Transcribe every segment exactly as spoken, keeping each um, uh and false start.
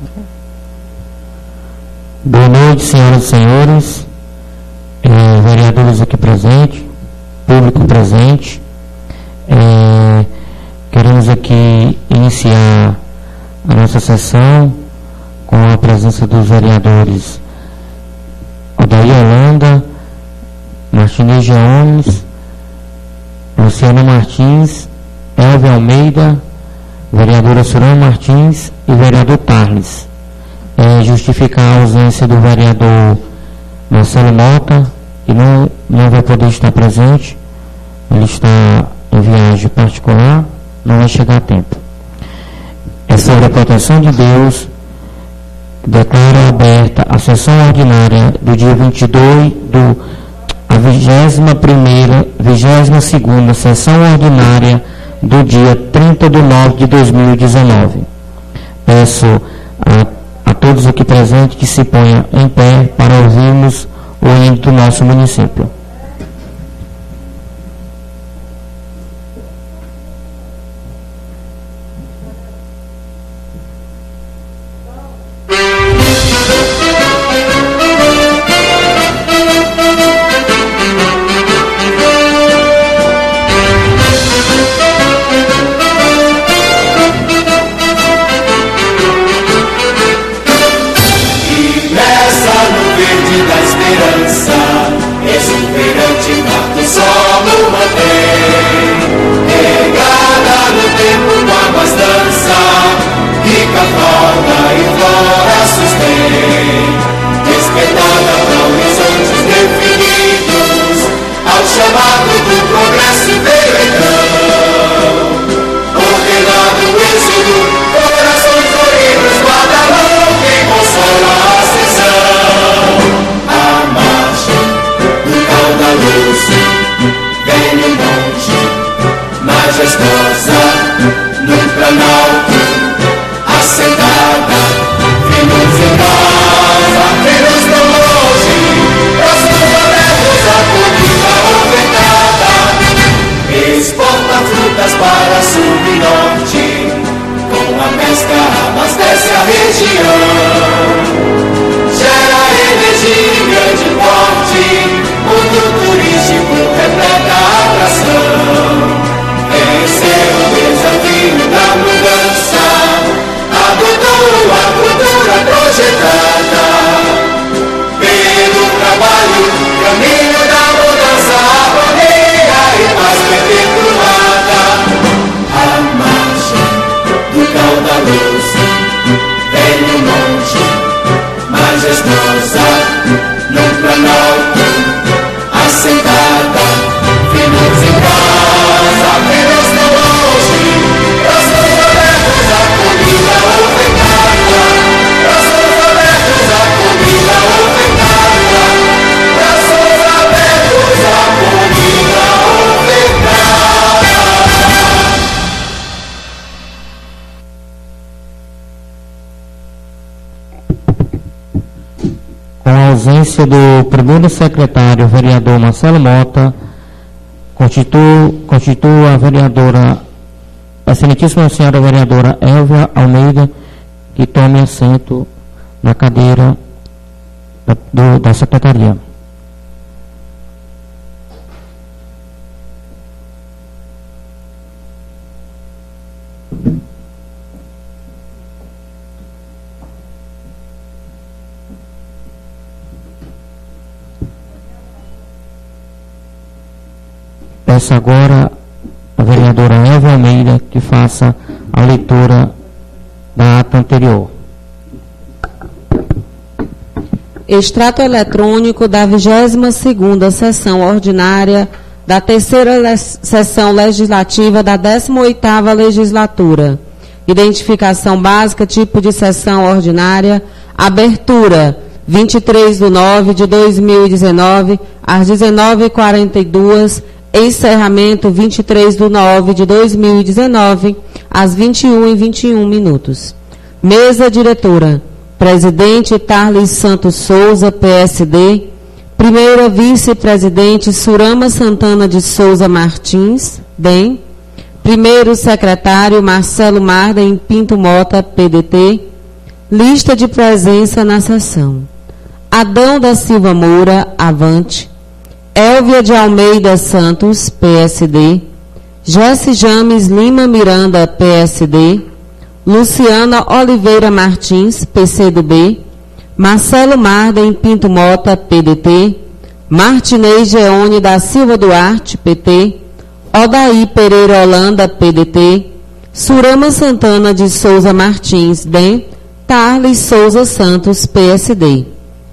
Boa noite, senhoras e senhores, eh, vereadores aqui presentes, público presente. Eh, queremos aqui iniciar a nossa sessão com a presença dos vereadores Odair Holanda, Martinez Gomes, Luciano Martins, Elvio Almeida, vereadora Surana Martins e vereador Tarles. É, justificar a ausência do vereador Marcelo Mota, que não, não vai poder estar presente. Ele está em viagem particular, não vai chegar a tempo. É sobre a proteção de Deus, declaro aberta a sessão ordinária do dia vinte e dois do a vigésima primeira, vigésima segunda sessão ordinária do dia trinta de nove de dois mil e dezenove. Peço a a todos aqui presentes que se ponham em pé para ouvirmos o hino do nosso município. Ausência do primeiro secretário, vereador Marcelo Mota, constitua, constitua a vereadora, a excelentíssima senhora vereadora Elvia Almeida, que tome assento na cadeira da, do, da secretaria. Peço agora a vereadora Elvia Almeida que faça a leitura da ata anterior. Extrato eletrônico da vigésima segunda sessão ordinária da terceira le- sessão legislativa da décima oitava legislatura. Identificação básica, tipo de sessão ordinária, abertura vinte e três de nove de dois mil e dezenove, às dezenove e quarenta e duas, encerramento vinte e três de nove de dois mil e dezenove, às vinte e uma e vinte e um minutos. Mesa diretora, presidente Tarles Santos Souza, P S D, primeira vice-presidente Surama Santana de Souza Martins, D E M, primeiro secretário Marcelo Marden Pinto Mota, P D T, Lista de presença na sessão. Adão da Silva Moura, avante. Elvia de Almeida Santos, P S D. Jesse James Lima Miranda, P S D. Luciana Oliveira Martins, P C do B. Marcelo Marden Pinto Mota, P D T. Martinez Geone da Silva Duarte, P T. Odaí Pereira Holanda, P D T. Surama Santana de Souza Martins, D E M. Tarles Souza Santos, P S D.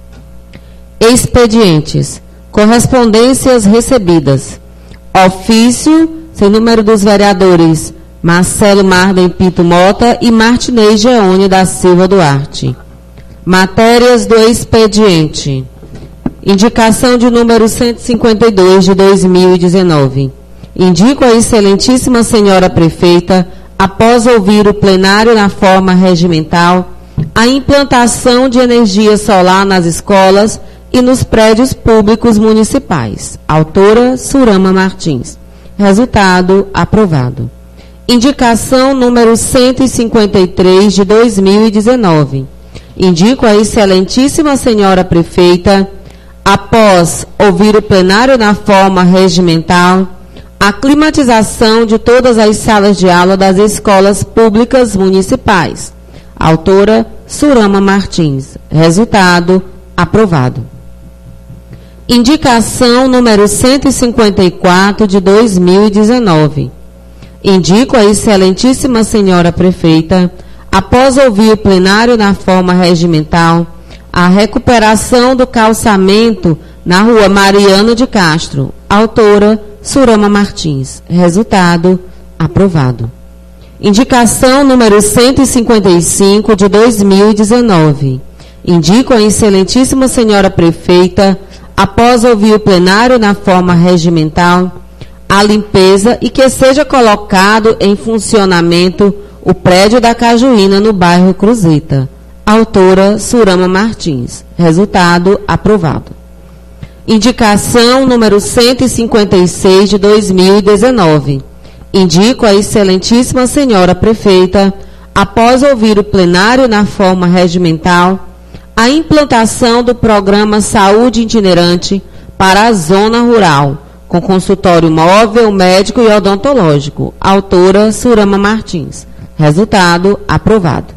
Expedientes. Correspondências recebidas. Ofício, sem número dos vereadores Marcelo Marden Pinto Mota e Martinez Geone da Silva Duarte. Matérias do expediente. Indicação de número cento e cinquenta e dois de dois mil e dezenove. Indico a excelentíssima senhora prefeita, após ouvir o plenário na forma regimental, a implantação de energia solar nas escolas e nos prédios públicos municipais. Autora, Surama Martins. Resultado, aprovado. Indicação número cento e cinquenta e três de dois mil e dezenove. Indico a excelentíssima senhora prefeita, após ouvir o plenário na forma regimental, a climatização de todas as salas de aula das escolas públicas municipais. Autora, Surama Martins. Resultado, aprovado. Indicação número cento e cinquenta e quatro de dois mil e dezenove. Indico a excelentíssima senhora prefeita, após ouvir o plenário na forma regimental, a recuperação do calçamento na rua Mariano de Castro. Autora, Surama Martins. Resultado, aprovado. Indicação número cento e cinquenta e cinco de dois mil e dezenove. Indico a excelentíssima senhora prefeita, após ouvir o plenário na forma regimental, a limpeza e que seja colocado em funcionamento o prédio da Cajuína no bairro Cruzeta. Autora, Surama Martins. Resultado, aprovado. Indicação número cento e cinquenta e seis de dois mil e dezenove. Indico a excelentíssima senhora prefeita, após ouvir o plenário na forma regimental, a implantação do programa Saúde Itinerante para a zona rural, com consultório móvel, médico e odontológico. Autora, Surama Martins. Resultado, aprovado.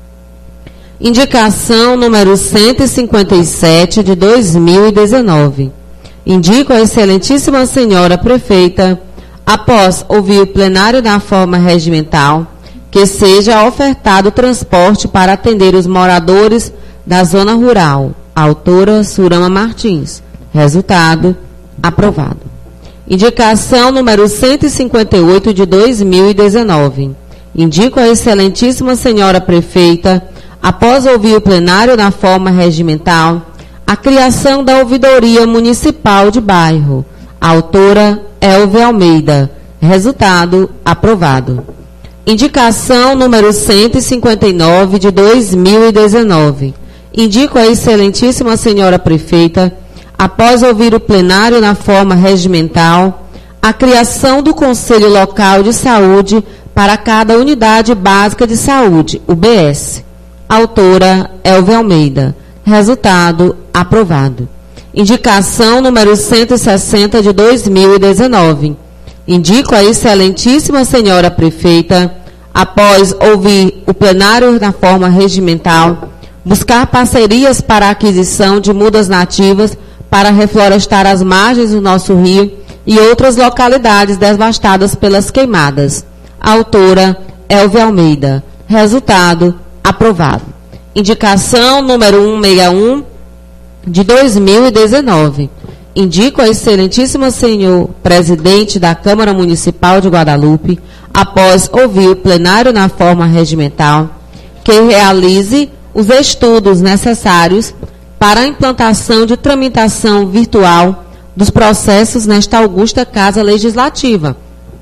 Indicação número cento e cinquenta e sete de dois mil e dezenove. Indico a excelentíssima senhora prefeita, após ouvir o plenário na forma regimental, que seja ofertado transporte para atender os moradores da zona rural. Autora, Surama Martins. Resultado, aprovado. Indicação número cento e cinquenta e oito de dois mil e dezenove. Indico a excelentíssima senhora prefeita, após ouvir o plenário na forma regimental, a criação da ouvidoria municipal de bairro. Autora, Elvia Almeida. Resultado, aprovado. Indicação número cento e cinquenta e nove de dois mil e dezenove. Indico a excelentíssima senhora prefeita, após ouvir o plenário na forma regimental, a criação do Conselho Local de Saúde para cada unidade básica de saúde, U B S. Autora, Elvia Almeida. Resultado, aprovado. Indicação número cento e sessenta de dois mil e dezenove. Indico a excelentíssima senhora prefeita, após ouvir o plenário na forma regimental, buscar parcerias para a aquisição de mudas nativas para reflorestar as margens do nosso rio e outras localidades devastadas pelas queimadas. Autora, Elvia Almeida. Resultado, aprovado. Indicação número cento e sessenta e um de dois mil e dezenove. Indico a excelentíssima senhor presidente da Câmara Municipal de Guadalupe, após ouvir o plenário na forma regimental, que realize os estudos necessários para a implantação de tramitação virtual dos processos nesta augusta Casa Legislativa.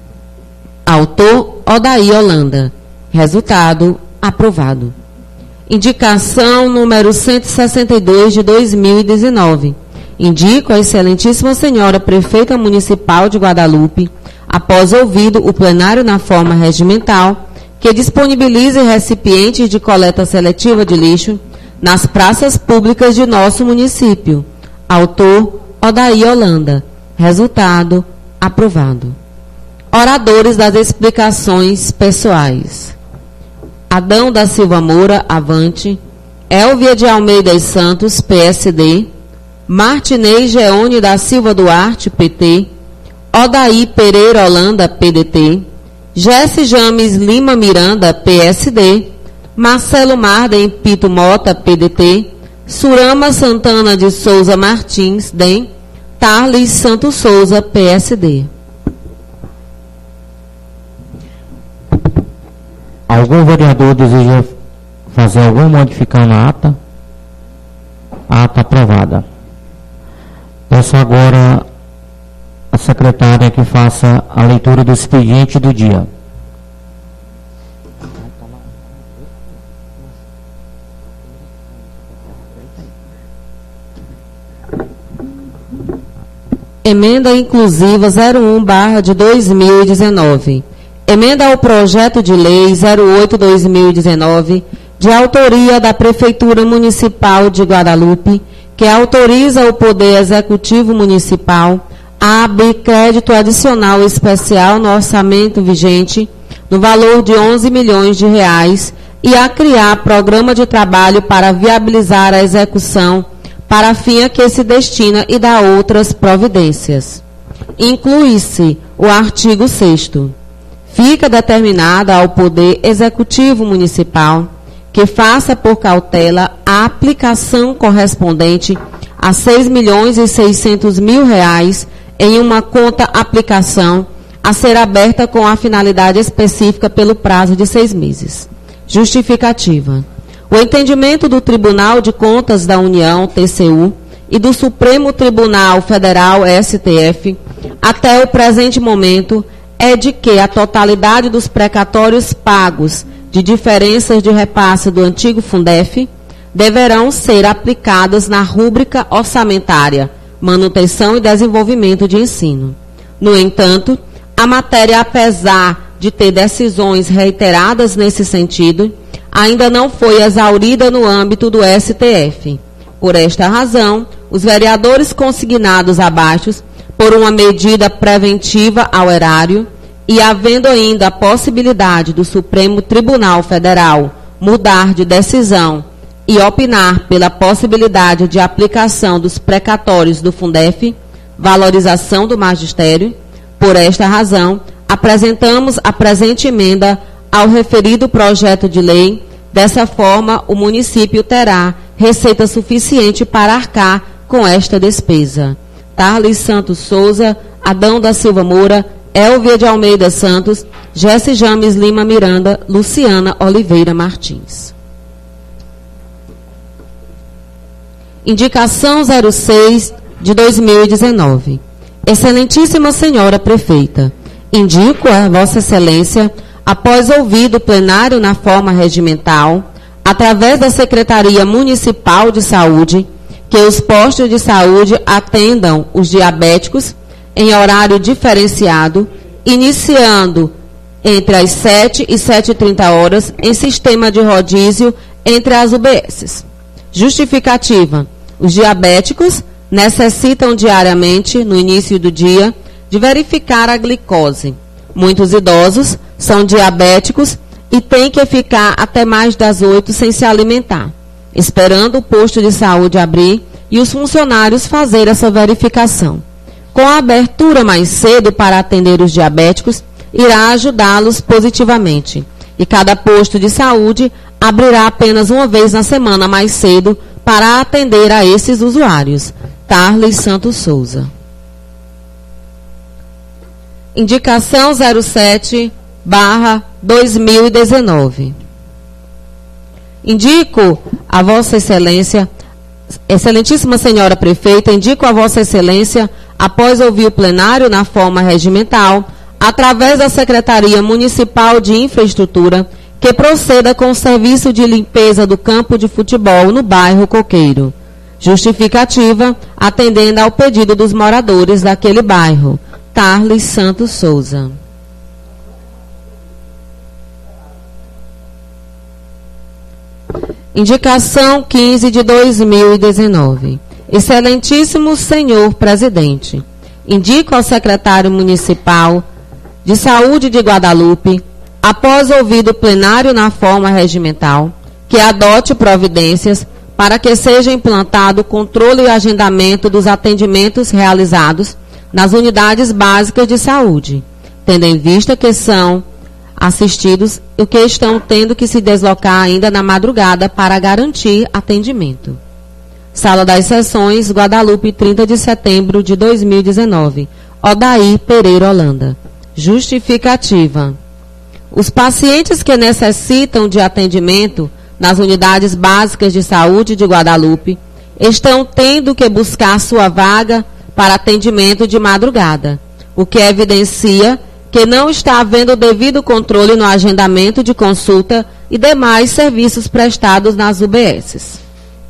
Autor, Odaí Holanda. Resultado, aprovado. Indicação número cento e sessenta e dois de dois mil e dezenove. Indico a excelentíssima senhora prefeita municipal de Guadalupe, após ouvido o plenário na forma regimental, que disponibilize recipientes de coleta seletiva de lixo nas praças públicas de nosso município. Autor, Odaí Holanda. Resultado, aprovado. Oradores das explicações pessoais. Adão da Silva Moura, Avante. Elvia de Almeida e Santos, P S D. Martinez Geone da Silva Duarte, P T. Odaí Pereira Holanda, P D T. Jesse James Lima Miranda, P S D. Marcelo Marden Pito Mota, P D T. Surama Santana de Souza Martins, D E M. Tarles Santos Souza, P S D. Algum vereador deseja fazer alguma modificação na ata? A ata aprovada. Peço agora a secretária que faça a leitura do expediente do dia. Emenda inclusiva zero um barra de dois mil e dezenove. Emenda ao projeto de lei zero oito barra dois mil e dezenove, de autoria da Prefeitura Municipal de Guadalupe, que autoriza o Poder Executivo Municipal a abrir crédito adicional especial no orçamento vigente, no valor de onze milhões de reais, e a criar programa de trabalho para viabilizar a execução para fim a que se destina e dá outras providências. Inclui-se o artigo sexto. Fica determinada ao Poder Executivo Municipal que faça por cautela a aplicação correspondente a seis milhões e seiscentos mil reais em uma conta aplicação a ser aberta com a finalidade específica pelo prazo de seis meses. Justificativa. O entendimento do Tribunal de Contas da União, T C U, e do Supremo Tribunal Federal, S T F, até o presente momento, é de que a totalidade dos precatórios pagos de diferenças de repasse do antigo Fundef deverão ser aplicadas na rúbrica orçamentária, manutenção e desenvolvimento de ensino. No entanto, a matéria, apesar de ter decisões reiteradas nesse sentido, ainda não foi exaurida no âmbito do S T F. Por esta razão, os vereadores consignados abaixo, por uma medida preventiva ao erário, e havendo ainda a possibilidade do Supremo Tribunal Federal mudar de decisão e opinar pela possibilidade de aplicação dos precatórios do Fundef, valorização do magistério, por esta razão, apresentamos a presente emenda ao referido projeto de lei. Dessa forma, o município terá receita suficiente para arcar com esta despesa. Tarles Santos Souza, Adão da Silva Moura, Elvia de Almeida Santos, Jesse James Lima Miranda, Luciana Oliveira Martins. Indicação zero seis de dois mil e dezenove. Excelentíssima Senhora Prefeita, indico a Vossa Excelência, após ouvido o plenário na forma regimental, através da Secretaria Municipal de Saúde, que os postos de saúde atendam os diabéticos em horário diferenciado, iniciando entre as sete e sete e trinta horas, em sistema de rodízio entre as U B Ss. Justificativa. Os diabéticos necessitam diariamente, no início do dia, de verificar a glicose. Muitos idosos são diabéticos e têm que ficar até mais das oito sem se alimentar, esperando o posto de saúde abrir e os funcionários fazer essa verificação. Com a abertura mais cedo para atender os diabéticos, irá ajudá-los positivamente. E cada posto de saúde abrirá apenas uma vez na semana mais cedo para atender a esses usuários. Tarles Santos Souza. Indicação zero sete barra dois mil e dezenove. Indico a Vossa Excelência, Excelentíssima Senhora Prefeita, indico a Vossa Excelência, após ouvir o plenário na forma regimental, através da Secretaria Municipal de Infraestrutura, que proceda com o serviço de limpeza do campo de futebol no bairro Coqueiro. Justificativa, atendendo ao pedido dos moradores daquele bairro. Tarles Santos Souza. Indicação quinze de dois mil e dezenove. Excelentíssimo senhor presidente, indico ao secretário municipal de Saúde de Guadalupe, após ouvido o plenário na forma regimental, que adote providências para que seja implantado o controle e agendamento dos atendimentos realizados nas unidades básicas de saúde, tendo em vista que são assistidos e que estão tendo que se deslocar ainda na madrugada para garantir atendimento. Sala das Sessões, Guadalupe, trinta de setembro de dois mil e dezenove. Odair Pereira Holanda. Justificativa. Os pacientes que necessitam de atendimento nas unidades básicas de saúde de Guadalupe estão tendo que buscar sua vaga para atendimento de madrugada, o que evidencia que não está havendo o devido controle no agendamento de consulta e demais serviços prestados nas U B Ss.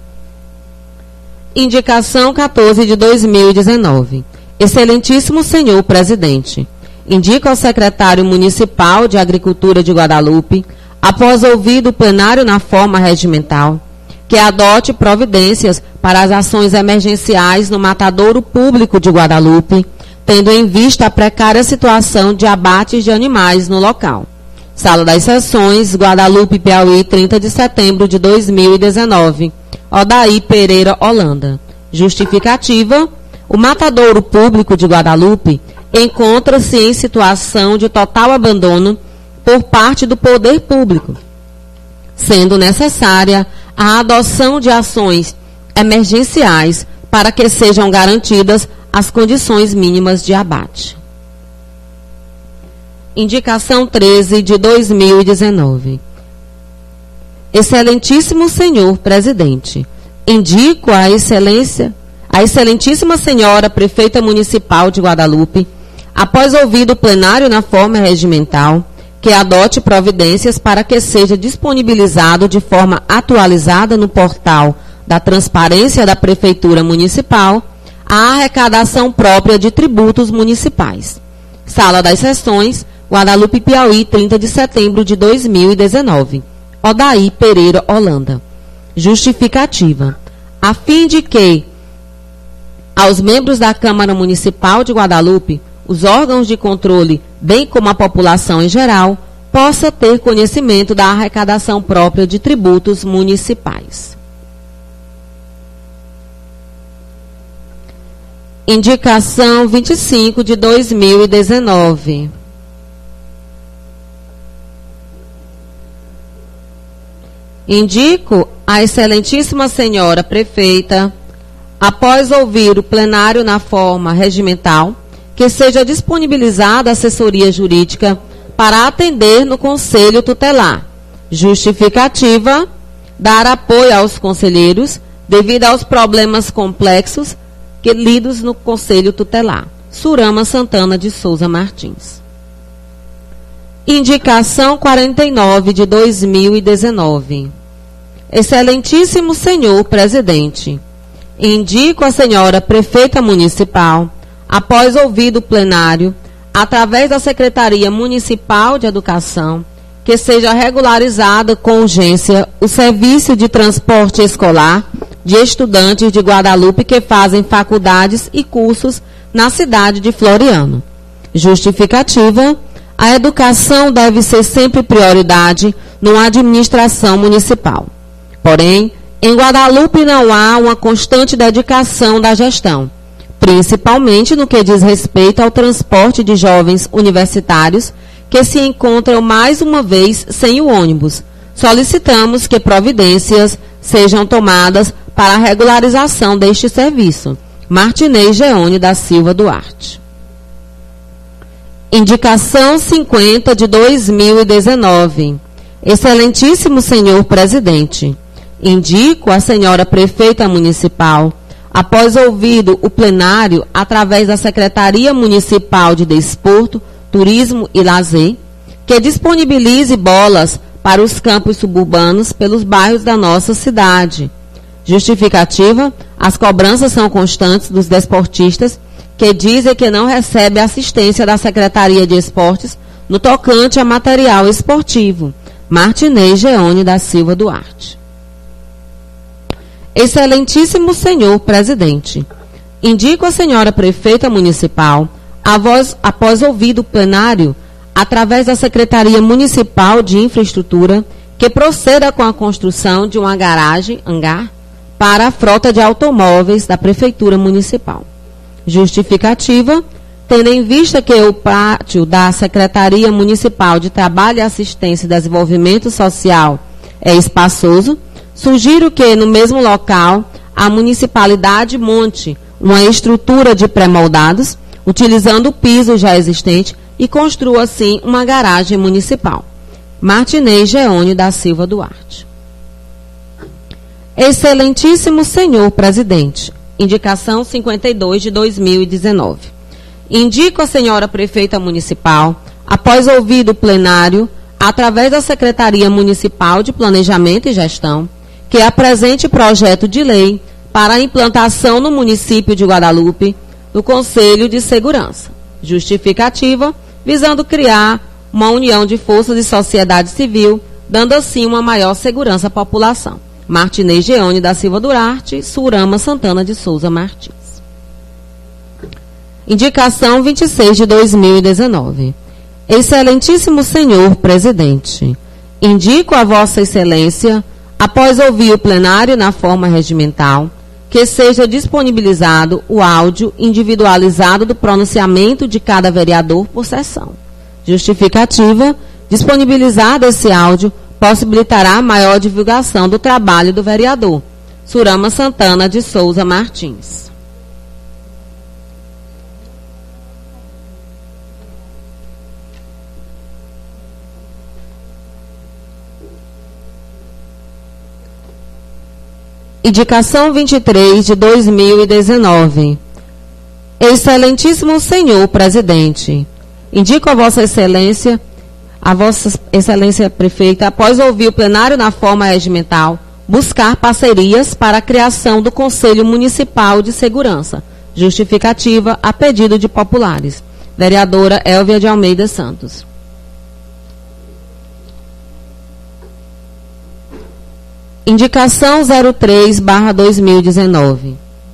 Indicação quatorze de dois mil e dezenove. Excelentíssimo senhor presidente, indico ao secretário municipal de Agricultura de Guadalupe, após ouvido o plenário na forma regimental, que adote providências para as ações emergenciais no matadouro público de Guadalupe, tendo em vista a precária situação de abates de animais no local. Sala das Sessões, Guadalupe, Piauí, trinta de setembro de dois mil e dezenove. Odair Pereira Holanda. Justificativa. O matadouro público de Guadalupe encontra-se em situação de total abandono por parte do poder público, sendo necessária a adoção de ações emergenciais para que sejam garantidas as condições mínimas de abate. Indicação treze de dois mil e dezenove. Excelentíssimo senhor presidente, indico a excelência, a excelentíssima senhora prefeita municipal de Guadalupe, após ouvido o plenário na forma regimental, que adote providências para que seja disponibilizado de forma atualizada no portal da Transparência da Prefeitura Municipal a arrecadação própria de tributos municipais. Sala das Sessões, Guadalupe, Piauí, trinta de setembro de dois mil e dezenove. Odair Pereira Holanda. Justificativa. A fim de que aos membros da Câmara Municipal de Guadalupe, os órgãos de controle, bem como a população em geral, possa ter conhecimento da arrecadação própria de tributos municipais. Indicação vinte e cinco de dois mil e dezenove. Indico a excelentíssima senhora prefeita, após ouvir o plenário na forma regimental, que seja disponibilizada a assessoria jurídica para atender no Conselho Tutelar. Justificativa, dar apoio aos conselheiros devido aos problemas complexos que lidos no Conselho Tutelar. Surama Santana de Souza Martins. Indicação quarenta e nove de dois mil e dezenove. Excelentíssimo senhor presidente, indico a senhora prefeita municipal, após ouvido o plenário, através da Secretaria Municipal de Educação, que seja regularizado com urgência o serviço de transporte escolar de estudantes de Guadalupe que fazem faculdades e cursos na cidade de Floriano. Justificativa, a educação deve ser sempre prioridade numa administração municipal. Porém, em Guadalupe não há uma constante dedicação da gestão, principalmente no que diz respeito ao transporte de jovens universitários que se encontram mais uma vez sem o ônibus. Solicitamos que providências sejam tomadas para a regularização deste serviço. Martinez Geone da Silva Duarte. Indicação cinquenta de dois mil e dezenove. Excelentíssimo senhor presidente, indico a senhora prefeita municipal, após ouvido o plenário através da Secretaria Municipal de Desporto, Turismo e Lazer, que disponibilize bolas para os campos suburbanos pelos bairros da nossa cidade. Justificativa, as cobranças são constantes dos desportistas que dizem que não recebem assistência da Secretaria de Esportes no tocante a material esportivo. Martinez Geone da Silva Duarte. Excelentíssimo senhor presidente, indico a senhora prefeita municipal, após, após ouvido o plenário, através da Secretaria Municipal de Infraestrutura, que proceda com a construção de uma garagem, hangar, para a frota de automóveis da Prefeitura Municipal. Justificativa, tendo em vista que o pátio da Secretaria Municipal de Trabalho, Assistência e Desenvolvimento Social é espaçoso, sugiro que, no mesmo local, a municipalidade monte uma estrutura de pré-moldados, utilizando o piso já existente, e construa, assim, uma garagem municipal. Martinez Geone da Silva Duarte. Excelentíssimo senhor presidente, indicação cinquenta e dois de dois mil e dezenove. Indico a senhora prefeita municipal, após ouvido o plenário, através da Secretaria Municipal de Planejamento e Gestão, que apresente projeto de lei para a implantação no município de Guadalupe do Conselho de Segurança. Justificativa, visando criar uma união de forças de sociedade civil, dando assim uma maior segurança à população. Martinez Geone da Silva Duarte, Surama Santana de Souza Martins. Indicação vinte e seis de dois mil e dezenove. Excelentíssimo senhor presidente, indico a vossa excelência, após ouvir o plenário na forma regimental, que seja disponibilizado o áudio individualizado do pronunciamento de cada vereador por sessão. Justificativa, disponibilizado esse áudio possibilitará maior divulgação do trabalho do vereador. Surama Santana de Souza Martins. Indicação vinte e três de dois mil e dezenove. Excelentíssimo senhor presidente, indico a vossa excelência, a vossa excelência prefeita, após ouvir o plenário na forma regimental, buscar parcerias para a criação do Conselho Municipal de Segurança. Justificativa a pedido de populares. Vereadora Elvia de Almeida Santos. Indicação zero três barra dois mil e dezenove.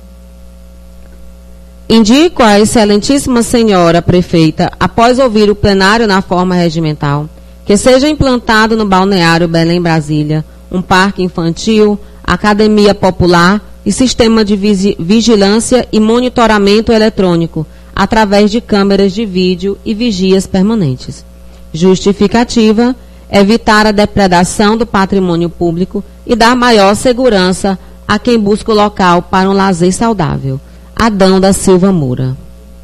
Indico a excelentíssima senhora prefeita, após ouvir o plenário na forma regimental, que seja implantado no balneário Belém Brasília um parque infantil, academia popular e sistema de vigilância e monitoramento eletrônico através de câmeras de vídeo e vigias permanentes. Justificativa, evitar a depredação do patrimônio público e dar maior segurança a quem busca o local para um lazer saudável. Adão da Silva Moura.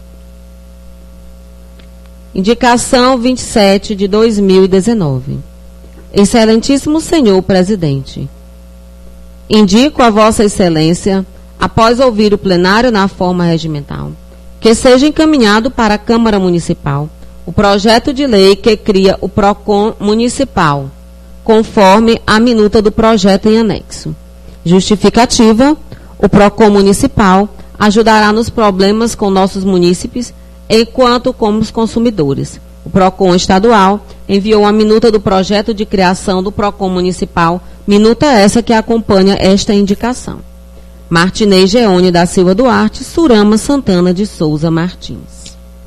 Indicação vinte e sete de dois mil e dezenove. Excelentíssimo senhor presidente, indico a vossa excelência, após ouvir o plenário na forma regimental, que seja encaminhado para a Câmara Municipal o projeto de lei que cria o PROCON municipal, conforme a minuta do projeto em anexo. Justificativa, o PROCON municipal ajudará nos problemas com nossos munícipes, enquanto como os consumidores. O PROCON estadual enviou a minuta do projeto de criação do PROCON municipal, minuta essa que acompanha esta indicação. Martinez Geone da Silva Duarte, Surama Santana de Souza Martins.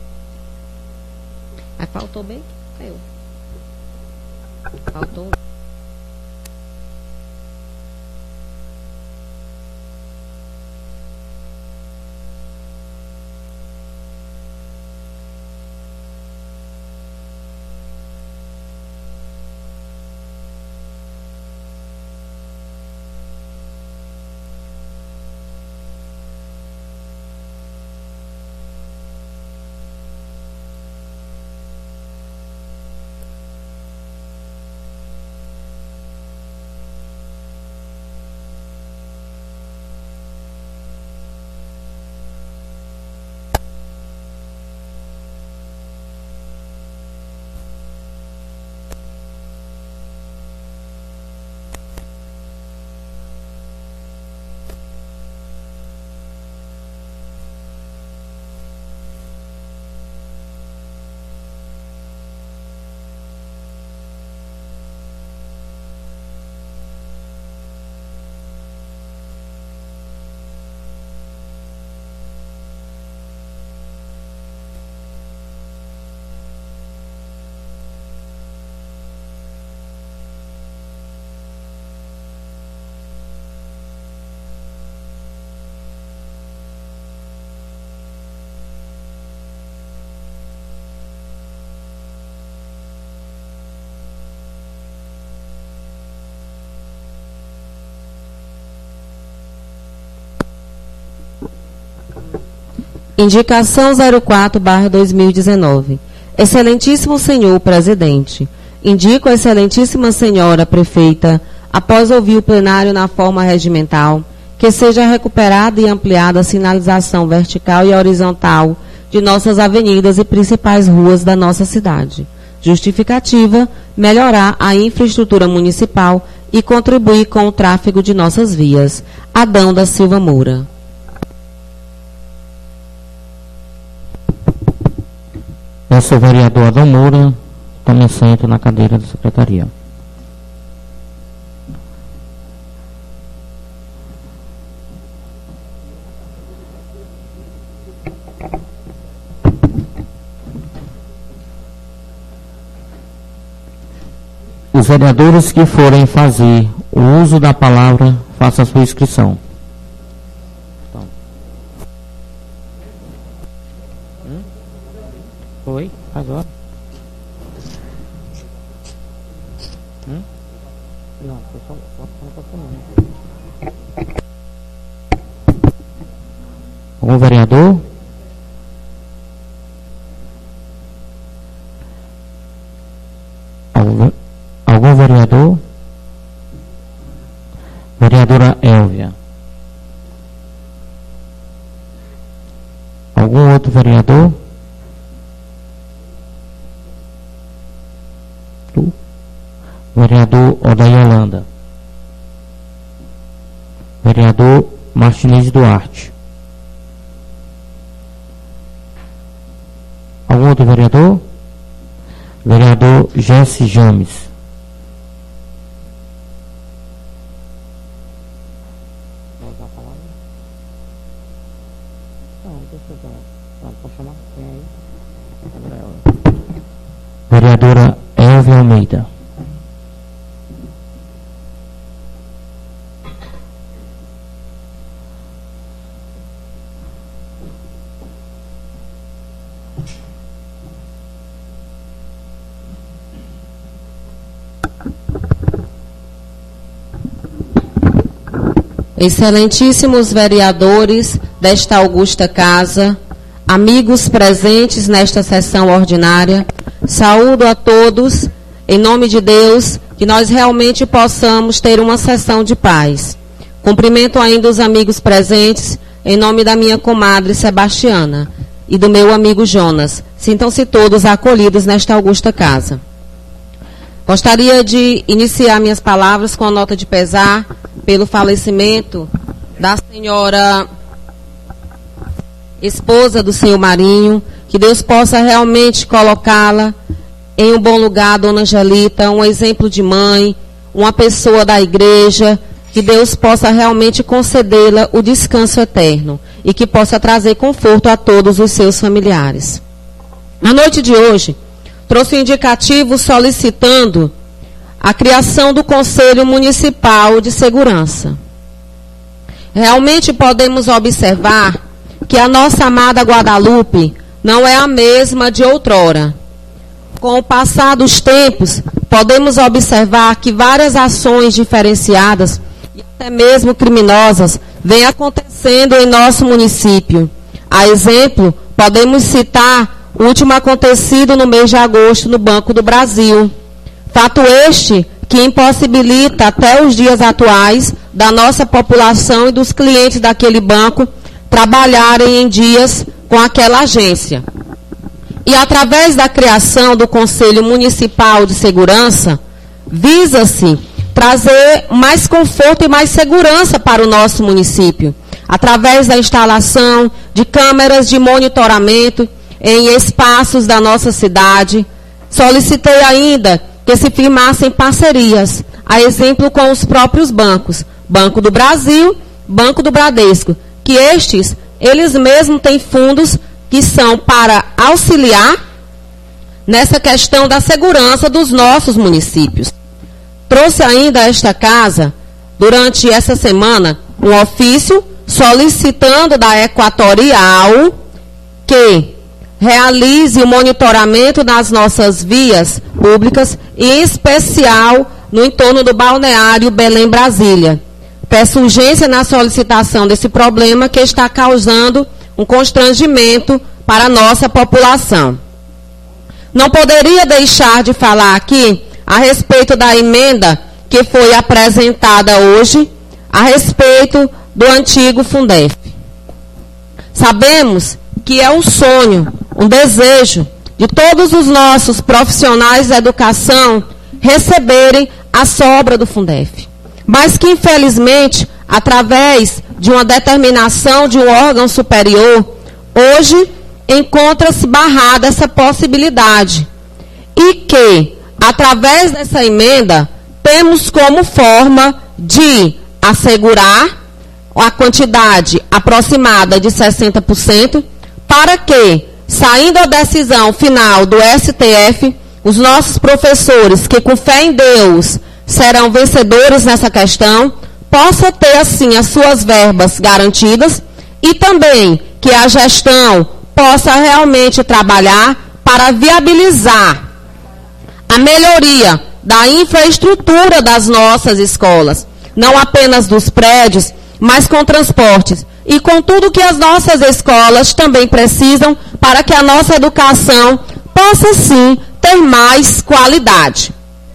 Aí faltou bem? Eu. Faltou. Indicação zero quatro barra dois mil e dezenove. Excelentíssimo senhor presidente, indico a excelentíssima senhora prefeita, após ouvir o plenário na forma regimental, que seja recuperada e ampliada a sinalização vertical e horizontal de nossas avenidas e principais ruas da nossa cidade. Justificativa, melhorar a infraestrutura municipal e contribuir com o tráfego de nossas vias. Adão da Silva Moura. Eu sou o vereador Adão Moura, tome assento na cadeira da secretaria. Os vereadores que forem fazer o uso da palavra, faça a sua inscrição. Então. Hum? Oi? Agora? Hum? Não, foi só não. Algum vereador? Algum, algum vereador? Vereadora Elvia. Algum outro vereador? Tu? Vereador Odair Holanda. Vereador Martinez Duarte. Algum outro vereador? Vereador Jesse James. Vereadora Elvia Almeida. Excelentíssimos vereadores desta augusta casa, amigos presentes nesta sessão ordinária, saúdo a todos, em nome de Deus, que nós realmente possamos ter uma sessão de paz. Cumprimento ainda os amigos presentes, em nome da minha comadre Sebastiana e do meu amigo Jonas. Sintam-se todos acolhidos nesta augusta casa. Gostaria de iniciar minhas palavras com a nota de pesar pelo falecimento da senhora esposa do senhor Marinho, que Deus possa realmente colocá-la em um bom lugar, Dona Angelita, um exemplo de mãe, uma pessoa da igreja, que Deus possa realmente concedê-la o descanso eterno e que possa trazer conforto a todos os seus familiares. Na noite de hoje, trouxe um indicativo solicitando a criação do Conselho Municipal de Segurança. Realmente podemos observar que a nossa amada Guadalupe não é a mesma de outrora. Com o passar dos tempos, podemos observar que várias ações diferenciadas e até mesmo criminosas vêm acontecendo em nosso município. A exemplo, podemos citar o último acontecido no mês de agosto no Banco do Brasil. Fato este que impossibilita até os dias atuais da nossa população e dos clientes daquele banco trabalharem em dias com aquela agência. E através da criação do Conselho Municipal de Segurança, visa-se trazer mais conforto e mais segurança para o nosso município, através da instalação de câmeras de monitoramento em espaços da nossa cidade. Solicitei ainda que se firmassem parcerias, a exemplo com os próprios bancos, Banco do Brasil, Banco do Bradesco, que estes, eles mesmos têm fundos que são para auxiliar nessa questão da segurança dos nossos municípios. Trouxe ainda a esta casa, durante essa semana, um ofício solicitando da Equatorial que realize o monitoramento das nossas vias públicas, e em especial no entorno do balneário Belém Brasília. Peço urgência na solicitação desse problema que está causando um constrangimento para a nossa população. Não poderia deixar de falar aqui a respeito da emenda que foi apresentada hoje, a respeito do antigo Fundef. Sabemos que é um sonho, um desejo de todos os nossos profissionais da educação receberem a sobra do Fundef, mas que, infelizmente, através de uma determinação de um órgão superior, hoje encontra-se barrada essa possibilidade. E que, através dessa emenda, temos como forma de assegurar a quantidade aproximada de sessenta por cento, para que, saindo a decisão final do S T F, os nossos professores, que com fé em Deus serão vencedores nessa questão, possa ter, assim, as suas verbas garantidas e também que a gestão possa realmente trabalhar para viabilizar a melhoria da infraestrutura das nossas escolas, não apenas dos prédios, mas com transportes e com tudo que as nossas escolas também precisam para que a nossa educação possa, sim, ter mais qualidade.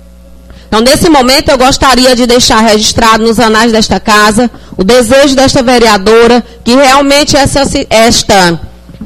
Então, nesse momento, eu gostaria de deixar registrado nos anais desta casa o desejo desta vereadora que realmente essa, esta,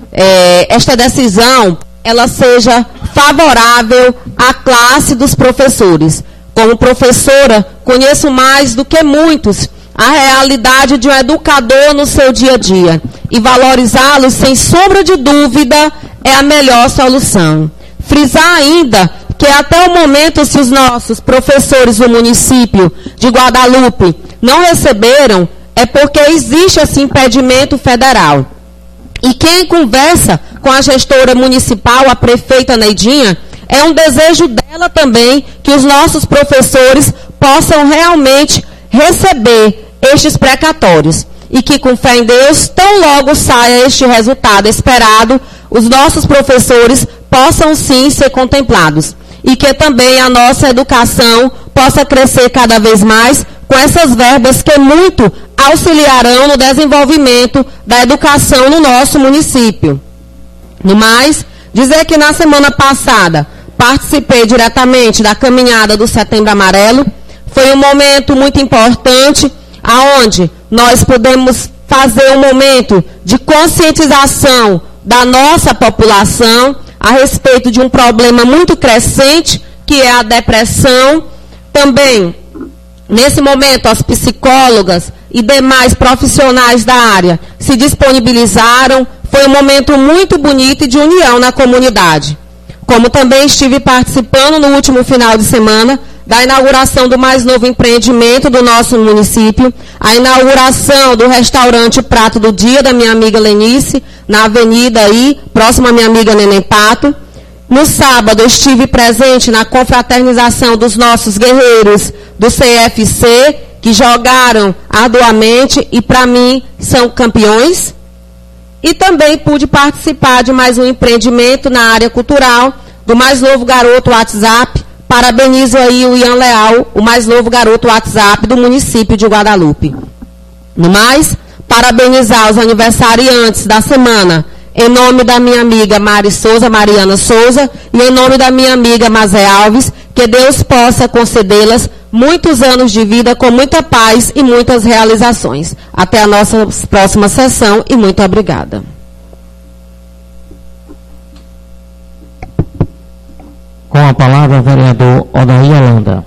é, esta decisão ela seja favorável à classe dos professores. Como professora, conheço mais do que muitos a realidade de um educador no seu dia a dia. E valorizá-los, sem sombra de dúvida, é a melhor solução. Frisar ainda que até o momento, se os nossos professores do município de Guadalupe não receberam, é porque existe esse impedimento federal. E quem conversa com a gestora municipal, a prefeita Neidinha, é um desejo dela também que os nossos professores possam realmente receber estes precatórios. E que, com fé em Deus, tão logo saia este resultado esperado, os nossos professores possam sim ser contemplados. E que também a nossa educação possa crescer cada vez mais com essas verbas que muito auxiliarão no desenvolvimento da educação no nosso município. No mais, dizer que na semana passada participei diretamente da caminhada do Setembro Amarelo. Foi um momento muito importante, aonde nós pudemos fazer um momento de conscientização da nossa população a respeito de um problema muito crescente, que é a depressão. Também, nesse momento, as psicólogas e demais profissionais da área se disponibilizaram. Foi um momento muito bonito e de união na comunidade. Como também estive participando no último final de semana da inauguração do mais novo empreendimento do nosso município, a inauguração do restaurante Prato do Dia da minha amiga Lenice, na avenida aí, próximo à minha amiga Neném Pato. No sábado, eu estive presente na confraternização dos nossos guerreiros do C F C, que jogaram arduamente e, para mim, são campeões. E também pude participar de mais um empreendimento na área cultural, do mais novo garoto WhatsApp. Parabenizo aí o Ian Leal, o mais novo garoto WhatsApp do município de Guadalupe. No mais, parabenizar os aniversariantes da semana, em nome da minha amiga Mari Souza, Mariana Souza, e em nome da minha amiga Mazé Alves, que Deus possa concedê-las muitos anos de vida com muita paz e muitas realizações. Até a nossa próxima sessão e muito obrigada. Com a palavra, o vereador Odair Holanda.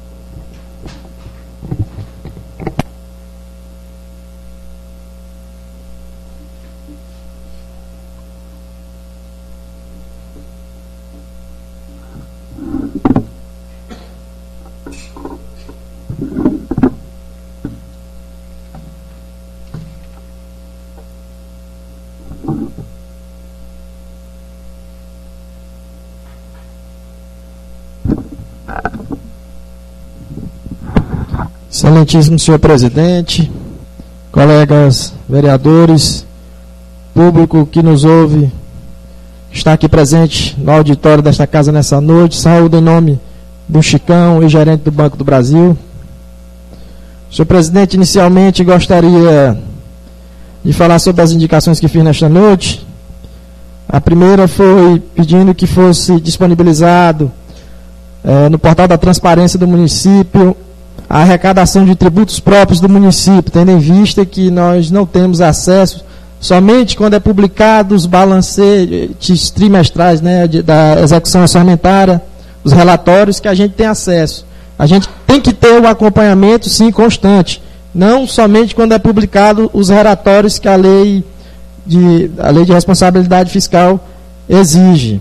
Excelentíssimo senhor presidente, colegas vereadores, público que nos ouve, está aqui presente no auditório desta casa nessa noite, saúdo em nome do Chicão e gerente do Banco do Brasil. Senhor presidente, inicialmente gostaria de falar sobre as indicações que fiz nesta noite. A primeira foi pedindo que fosse disponibilizado é, no portal da transparência do município a arrecadação de tributos próprios do município, tendo em vista que nós não temos acesso somente quando é publicado os balancetes trimestrais, né, de, da execução orçamentária, os relatórios que a gente tem acesso. A gente tem que ter o acompanhamento, sim, constante, não somente quando é publicado os relatórios que a lei de, a lei de responsabilidade fiscal exige.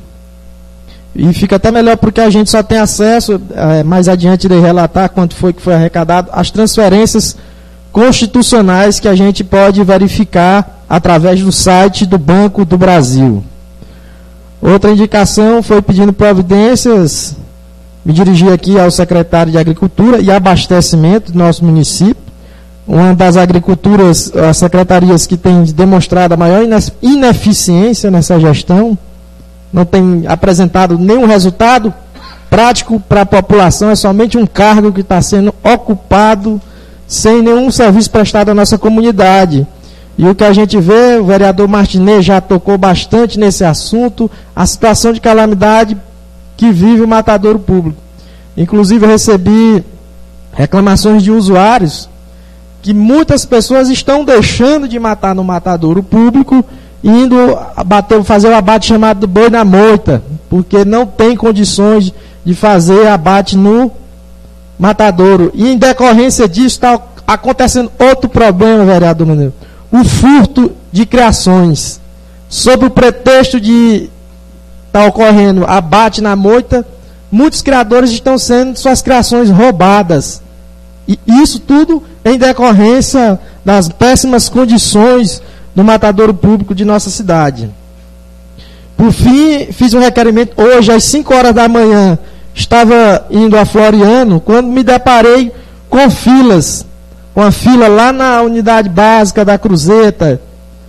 E fica até melhor porque a gente só tem acesso, é, mais adiante de relatar quanto foi que foi arrecadado, as transferências constitucionais que a gente pode verificar através do site do Banco do Brasil. Outra indicação foi pedindo providências, me dirigi aqui ao secretário de Agricultura e Abastecimento do nosso município, uma das agriculturas, as secretarias que tem demonstrado a maior ineficiência nessa gestão, não tem apresentado nenhum resultado prático para a população, é somente um cargo que está sendo ocupado sem nenhum serviço prestado à nossa comunidade. E o que a gente vê, o vereador Martinez já tocou bastante nesse assunto, a situação de calamidade que vive o matadouro público. Inclusive, eu recebi reclamações de usuários que muitas pessoas estão deixando de matar no matadouro público, indo bater, fazer o abate chamado do boi na moita, porque não tem condições de fazer abate no matadouro. E em decorrência disso está acontecendo outro problema, vereador Manuel, o furto de criações. Sob o pretexto de estar ocorrendo abate na moita, muitos criadores estão sendo suas criações roubadas. E isso tudo em decorrência das péssimas condições do matadouro público de nossa cidade. Por fim, fiz um requerimento hoje às cinco horas da manhã. Estava indo a Floriano, quando me deparei com filas, uma fila lá na unidade básica da Cruzeta.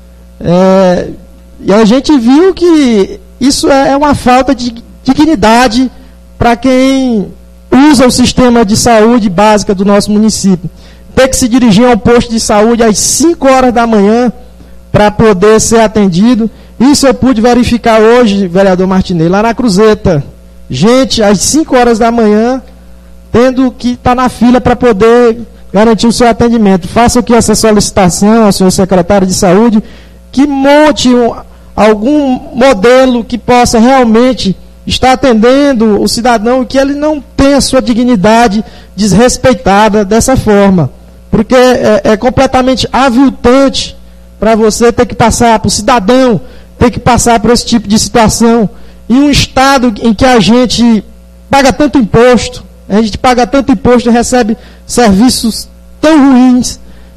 É, e a gente viu que isso é uma falta de dignidade para quem usa o sistema de saúde básica do nosso município. Ter que se dirigir a um posto de saúde às cinco horas da manhã para poder ser atendido. Isso eu pude verificar hoje, vereador Martinez, lá na Cruzeta. Gente, às cinco horas da manhã, tendo que estar na fila para poder garantir o seu atendimento. Faça aqui essa solicitação ao senhor secretário de saúde, que monte um, algum modelo que possa realmente estar atendendo o cidadão e que ele não tenha a sua dignidade desrespeitada dessa forma. Porque é, é completamente aviltante para você ter que passar, para o cidadão ter que passar por esse tipo de situação, em um estado em que a gente paga tanto imposto, a gente paga tanto imposto e recebe serviços tão ruins,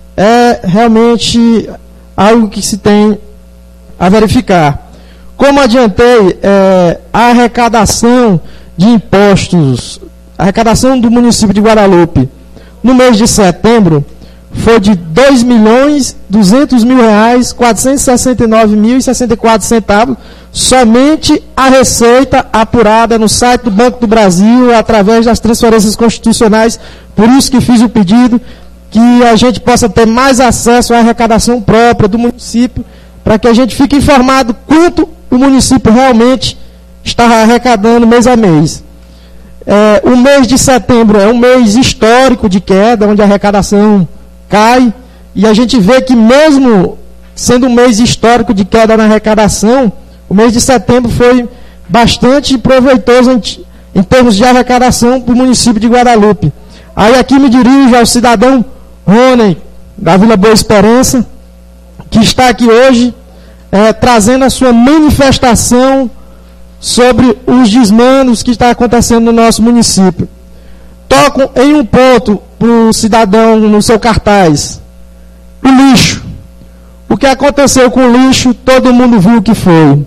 é realmente algo que se tem a verificar. Como adiantei, é, a arrecadação de impostos, a arrecadação do município de Guadalupe, no mês de setembro, foi de dois milhões duzentos mil reais, quatrocentos e sessenta e nove mil e sessenta e quatro centavos, somente a receita apurada no site do Banco do Brasil, através das transferências constitucionais. Por isso que fiz o pedido, que a gente possa ter mais acesso à arrecadação própria do município, para que a gente fique informado quanto o município realmente está arrecadando mês a mês. É, o mês de setembro é um mês histórico de queda, onde a arrecadação cai, e a gente vê que mesmo sendo um mês histórico de queda na arrecadação, o mês de setembro foi bastante proveitoso em, em termos de arrecadação para o município de Guadalupe. Aí aqui me dirijo ao cidadão Rony, da Vila Boa Esperança, que está aqui hoje, é, trazendo a sua manifestação sobre os desmanos que está acontecendo no nosso município. Tocam em um ponto para o cidadão no seu cartaz: o lixo. O que aconteceu com o lixo, todo mundo viu o que foi.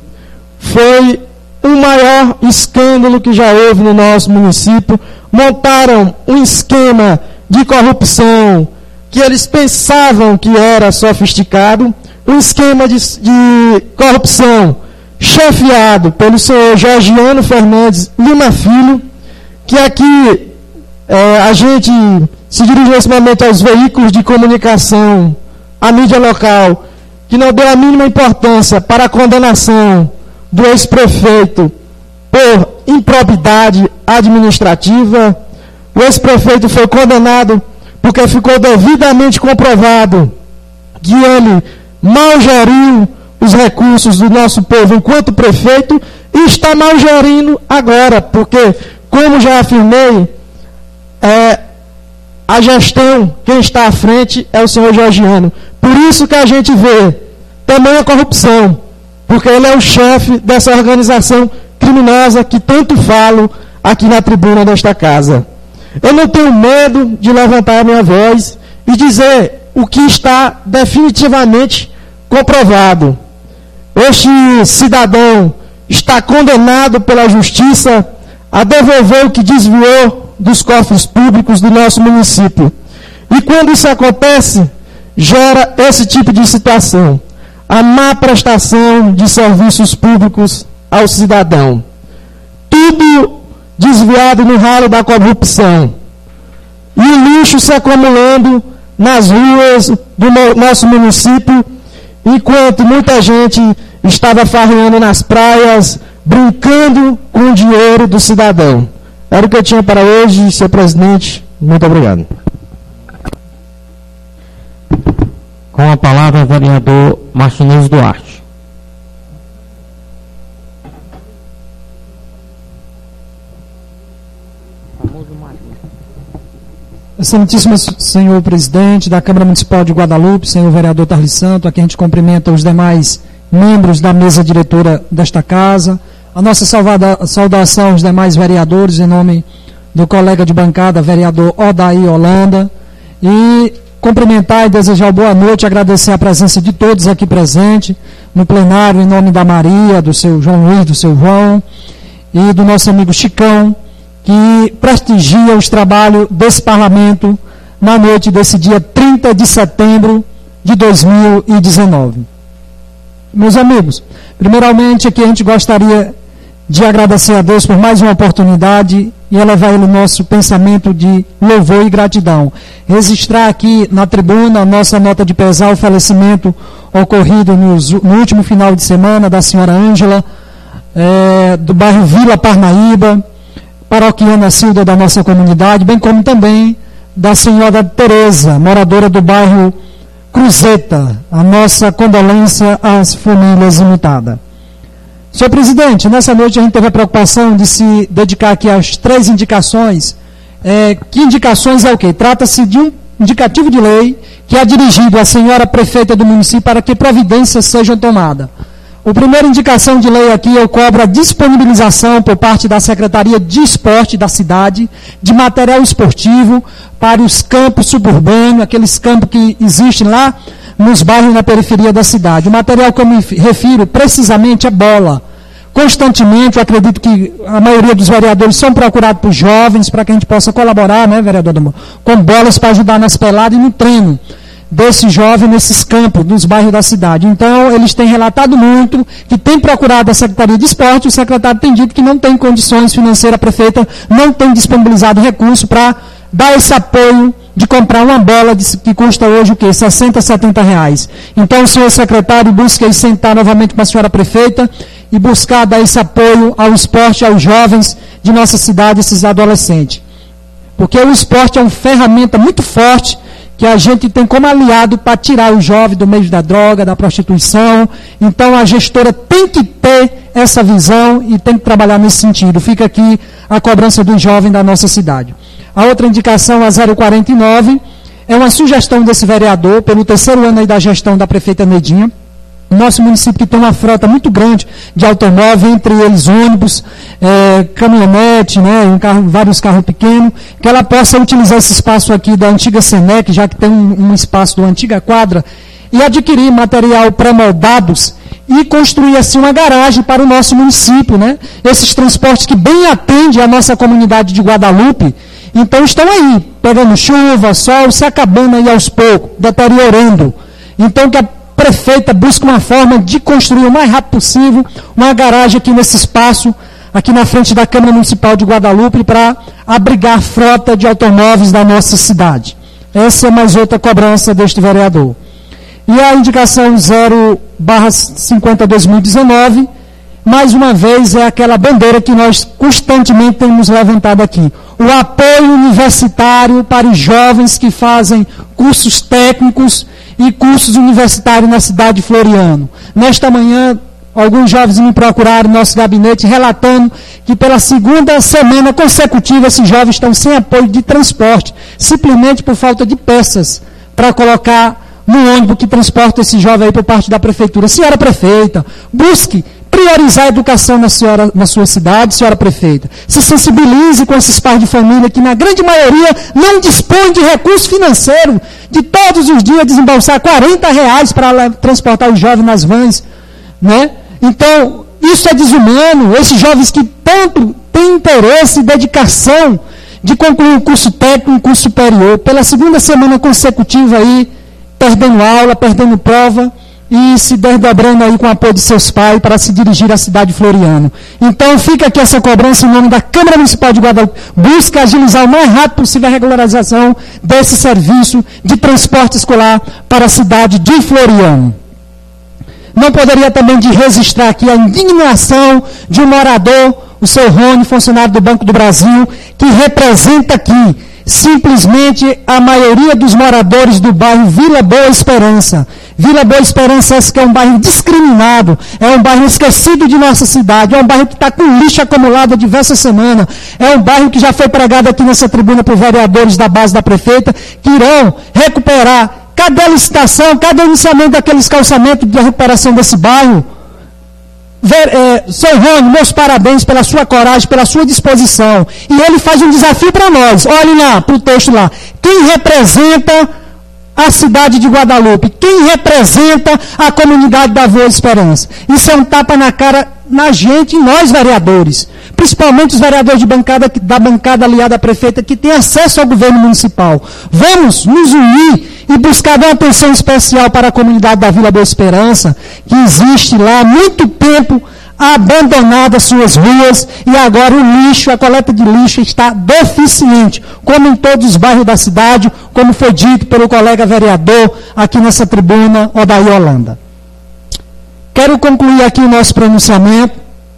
Foi o maior escândalo que já houve no nosso município. Montaram um esquema de corrupção que eles pensavam que era sofisticado, um esquema de, de corrupção chefiado pelo senhor Georgiano Fernandes Lima Filho, que aqui é, a gente se dirige nesse momento aos veículos de comunicação, à mídia local, que não deu a mínima importância para a condenação do ex-prefeito por improbidade administrativa. O ex-prefeito foi condenado porque ficou devidamente comprovado que ele mal geriu os recursos do nosso povo enquanto prefeito e está mal gerindo agora, porque, como já afirmei, é, a gestão, quem está à frente é o senhor Georgiano. Por isso que a gente vê também a corrupção, porque ele é o chefe dessa organização criminosa que tanto falo aqui na tribuna desta casa. Eu não tenho medo de levantar a minha voz e dizer o que está definitivamente comprovado. Este cidadão está condenado pela justiça a devolver o que desviou dos cofres públicos do nosso município. E quando isso acontece, gera esse tipo de situação: a má prestação de serviços públicos ao cidadão. Tudo desviado no ralo da corrupção. E o lixo se acumulando nas ruas do nosso município, enquanto muita gente estava farreando nas praias, brincando com o dinheiro do cidadão. Era o que eu tinha para hoje, senhor presidente. Muito obrigado. Com a palavra, o vereador Martinez Duarte. Excelentíssimo senhor presidente da Câmara Municipal de Guadalupe, senhor vereador Tarlis Santo, aqui a gente cumprimenta os demais membros da mesa diretora desta casa. A nossa saudação aos demais vereadores, em nome do colega de bancada, vereador Odair Holanda. E cumprimentar e desejar boa noite, agradecer a presença de todos aqui presentes, no plenário, em nome da Maria, do seu João Luiz, do seu João, e do nosso amigo Chicão, que prestigia os trabalhos desse parlamento na noite desse dia trinta de setembro de dois mil e dezenove. Meus amigos, primeiramente aqui a gente gostaria de agradecer a Deus por mais uma oportunidade e elevar ele o nosso pensamento de louvor e gratidão. Registrar aqui na tribuna a nossa nota de pesar, o falecimento ocorrido nos, no último final de semana da senhora Ângela, é, do bairro Vila Parnaíba, paroquiana Silda da nossa comunidade, bem como também da senhora Tereza, moradora do bairro Cruzeta. A nossa condolência às famílias imutadas. Senhor presidente, nessa noite a gente teve a preocupação de se dedicar aqui às três indicações. É, que indicações é o quê? Trata-se de um indicativo de lei que é dirigido à senhora prefeita do município para que providências sejam tomadas. A primeira indicação de lei aqui, eu cobro a disponibilização por parte da Secretaria de Esporte da cidade de material esportivo para os campos suburbanos, aqueles campos que existem lá nos bairros na periferia da cidade. O material que eu me refiro precisamente é bola. Constantemente, eu acredito que a maioria dos vereadores são procurados por jovens para que a gente possa colaborar, né, vereador Damor, com bolas para ajudar nas peladas e no treino desse jovem nesses campos, nos bairros da cidade. Então, eles têm relatado muito, que tem procurado a Secretaria de Esporte, e o secretário tem dito que não tem condições financeiras, a prefeita não tem disponibilizado recurso para dar esse apoio de comprar uma bola de, que custa hoje o quê? sessenta, setenta reais. Então, o senhor secretário busca aí sentar novamente com a senhora prefeita e buscar dar esse apoio ao esporte, aos jovens de nossa cidade, esses adolescentes. Porque o esporte é uma ferramenta muito forte que a gente tem como aliado para tirar o jovem do meio da droga, da prostituição. Então, a gestora tem que ter essa visão e tem que trabalhar nesse sentido. Fica aqui a cobrança do jovem da nossa cidade. A outra indicação, a zero quarenta e nove, é uma sugestão desse vereador, pelo terceiro ano aí da gestão da prefeita Nedinha. Nosso município que tem uma frota muito grande de automóvel, entre eles ônibus, é, caminhonete, né, um carro, vários carros pequenos, que ela possa utilizar esse espaço aqui da antiga Senec, já que tem um, um espaço da antiga quadra, e adquirir material pré-moldados e construir assim uma garagem para o nosso município, né? Esses transportes que bem atendem a nossa comunidade de Guadalupe, então estão aí, pegando chuva, sol, se acabando aí aos poucos, deteriorando. Então que a prefeita busca uma forma de construir o mais rápido possível uma garagem aqui nesse espaço, aqui na frente da Câmara Municipal de Guadalupe, para abrigar a frota de automóveis da nossa cidade. Essa é mais outra cobrança deste vereador. E a indicação zero barra cinquenta barra dois mil e dezenove, mais uma vez, é aquela bandeira que nós constantemente temos levantado aqui. O apoio universitário para os jovens que fazem cursos técnicos e cursos universitários na cidade de Floriano. Nesta manhã, alguns jovens me procuraram no nosso gabinete relatando que pela segunda semana consecutiva esses jovens estão sem apoio de transporte, simplesmente por falta de peças para colocar no ônibus que transporta esse jovem aí por parte da prefeitura. Senhora prefeita, busque priorizar a educação na, senhora, na sua cidade, senhora prefeita. Se sensibilize com esses pais de família que, na grande maioria, não dispõem de recurso financeiro de todos os dias desembolsar quarenta reais para transportar os jovens nas vans, né? Então, isso é desumano. Esses jovens que tanto têm interesse e dedicação de concluir um curso técnico, um curso superior, pela segunda semana consecutiva aí, perdendo aula, perdendo prova, e se desdobrando aí com o apoio de seus pais para se dirigir à cidade de Floriano. Então fica aqui essa cobrança em nome da Câmara Municipal de Guadalupe. Busca agilizar o mais rápido possível a regularização desse serviço de transporte escolar para a cidade de Floriano. Não poderia também de registrar aqui a indignação de um morador, o seu Rony, funcionário do Banco do Brasil, que representa aqui simplesmente a maioria dos moradores do bairro Vila Boa Esperança. Vila Boa Esperança, esse que é um bairro discriminado, é um bairro esquecido de nossa cidade, é um bairro que está com lixo acumulado há diversas semanas, é um bairro que já foi pregado aqui nessa tribuna por vereadores da base da prefeita, que irão recuperar. Cadê a licitação? Cadê o iniciamento daqueles calçamentos de recuperação desse bairro? Ver, é, seu Rony, meus parabéns pela sua coragem, pela sua disposição. E ele faz um desafio para nós. Olhem lá, para o texto lá. Quem representa a cidade de Guadalupe? Quem representa a comunidade da Boa Esperança? Isso é um tapa na cara na gente e nós, vereadores. Principalmente os vereadores de bancada, da bancada aliada à prefeita, que têm acesso ao governo municipal. Vamos nos unir e buscar uma atenção especial para a comunidade da Vila Boa Esperança, que existe lá há muito tempo, abandonada suas ruas, e agora o lixo, a coleta de lixo está deficiente, como em todos os bairros da cidade, como foi dito pelo colega vereador aqui nessa tribuna, Odair Holanda. Quero concluir aqui o nosso pronunciamento,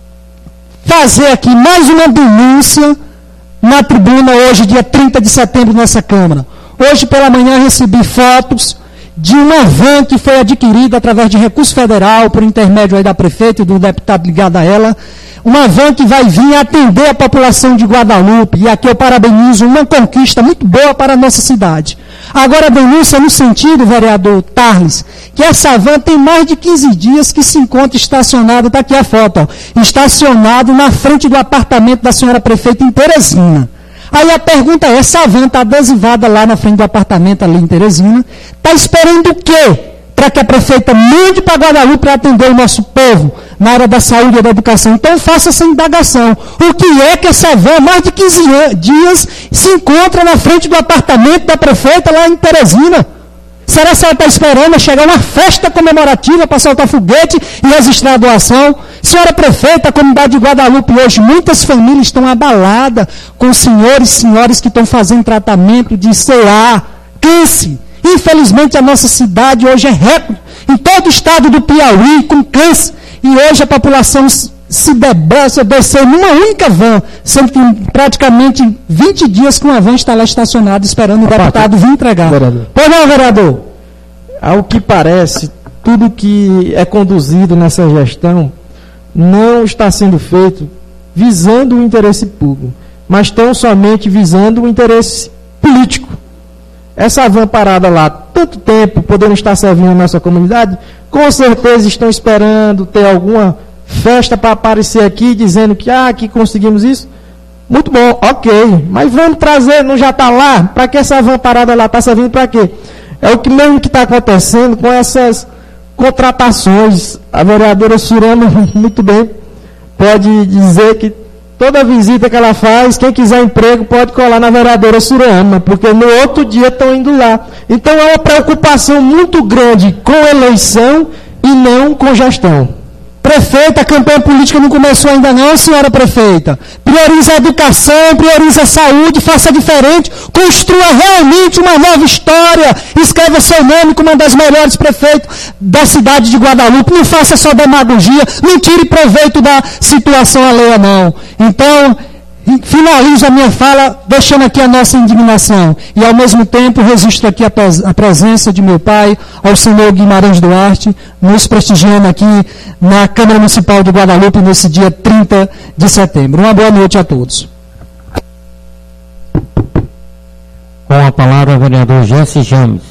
fazer aqui mais uma denúncia na tribuna hoje, dia trinta de setembro, nessa Câmara. Hoje pela manhã recebi fotos de uma van que foi adquirida através de recurso federal, por intermédio aí da prefeita e do deputado ligado a ela, uma van que vai vir atender a população de Guadalupe, e aqui eu parabenizo, uma conquista muito boa para a nossa cidade. Agora a denúncia no sentido, vereador Tarles, que essa van tem mais de quinze dias que se encontra estacionada, está aqui a foto, ó, estacionado na frente do apartamento da senhora prefeita em Teresina. Aí a pergunta é, essa van está adesivada lá na frente do apartamento ali em Teresina, está esperando o quê? Para que a prefeita mande para Guadalupe para atender o nosso povo na área da saúde e da educação. Então faça essa indagação. O que é que essa van, há mais de quinze dias, se encontra na frente do apartamento da prefeita lá em Teresina? Será que ela está esperando chegar uma festa comemorativa para soltar foguete e registrar a doação? Senhora prefeita, a comunidade de Guadalupe hoje, muitas famílias estão abaladas com senhores e senhoras que estão fazendo tratamento de C A, câncer. Infelizmente a nossa cidade hoje é recorde em todo o estado do Piauí com câncer. E hoje a população se debruça, descer numa única van, sendo que praticamente vinte dias que uma van está lá estacionada esperando o Opa, deputado vir entregar. Vereador. Pois não, vereador? Ao que parece, tudo que é conduzido nessa gestão não está sendo feito visando o interesse público, mas tão somente visando o interesse político. Essa van parada lá tanto tempo, podendo estar servindo a nossa comunidade, com certeza estão esperando ter alguma festa para aparecer aqui, dizendo que, ah, que conseguimos isso. Muito bom, ok, mas vamos trazer, não já está lá? Para que essa van parada lá está servindo para quê? É o que mesmo que está acontecendo com essas contratações. A vereadora Surama, muito bem, pode dizer que toda visita que ela faz, quem quiser emprego pode colar na vereadora Surama, porque no outro dia estão indo lá. Então é uma preocupação muito grande com eleição e não com gestão. Prefeita, a campanha política não começou ainda não, senhora prefeita. Priorize a educação, priorize a saúde, faça diferente, construa realmente uma nova história, escreva seu nome como uma das melhores prefeitos da cidade de Guadalupe, não faça só demagogia, não tire proveito da situação alheia não. Então, finalizo a minha fala deixando aqui a nossa indignação e ao mesmo tempo registro aqui a, pres a presença de meu pai, ao senhor Guimarães Duarte, nos prestigiando aqui na Câmara Municipal de Guadalupe nesse dia trinta de setembro. Uma boa noite a todos. Com a palavra o vereador Jesse James.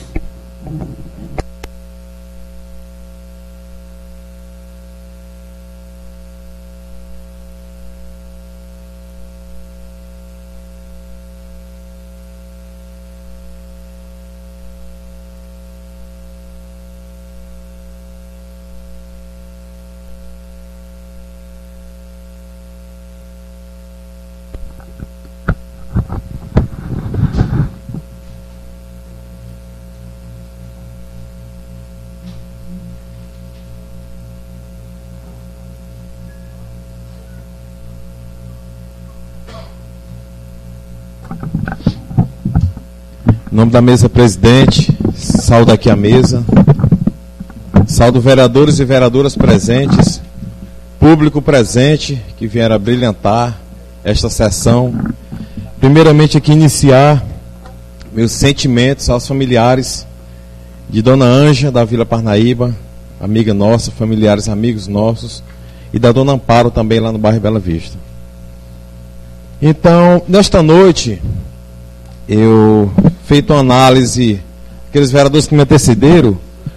Em nome da mesa presidente, saúdo aqui a mesa, saúdo vereadores e vereadoras presentes, público presente que vieram a brilhantar esta sessão. Primeiramente aqui iniciar meus sentimentos aos familiares de Dona Anja da Vila Parnaíba, amiga nossa, familiares, amigos nossos, e da Dona Amparo também lá no bairro Bela Vista. Então, nesta noite, eu feito uma análise, aqueles vereadores que me antecederam,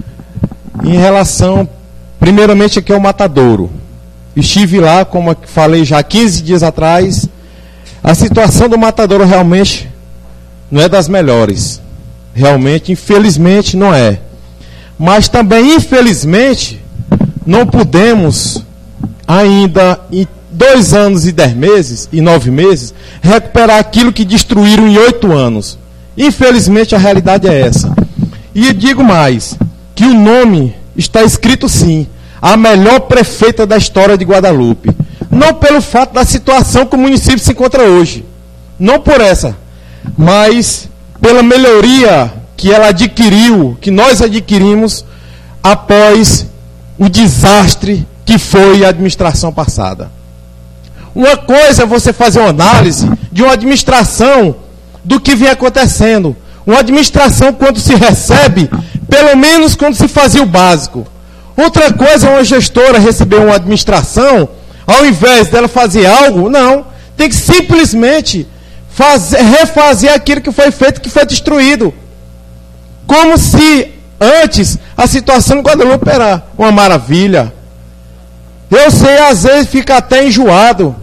em relação, primeiramente aqui ao Matadouro. Estive lá, como falei já quinze dias atrás, a situação do Matadouro realmente não é das melhores. Realmente, infelizmente, não é. Mas também, infelizmente, não podemos ainda, em dois anos e dez meses, e nove meses, recuperar aquilo que destruíram em oito anos. Infelizmente, a realidade é essa. E digo mais, que o nome está escrito sim, a melhor prefeita da história de Guadalupe. Não pelo fato da situação que o município se encontra hoje. Não por essa, mas pela melhoria que ela adquiriu, que nós adquirimos após o desastre que foi a administração passada. Uma coisa é você fazer uma análise de uma administração do que vem acontecendo. Uma administração quando se recebe, pelo menos quando se fazia o básico. Outra coisa é uma gestora receber uma administração, ao invés dela fazer algo, não. Tem que simplesmente fazer, refazer aquilo que foi feito, que foi destruído. Como se antes a situação em Guadalupe era uma maravilha. Eu sei, às vezes fica até enjoado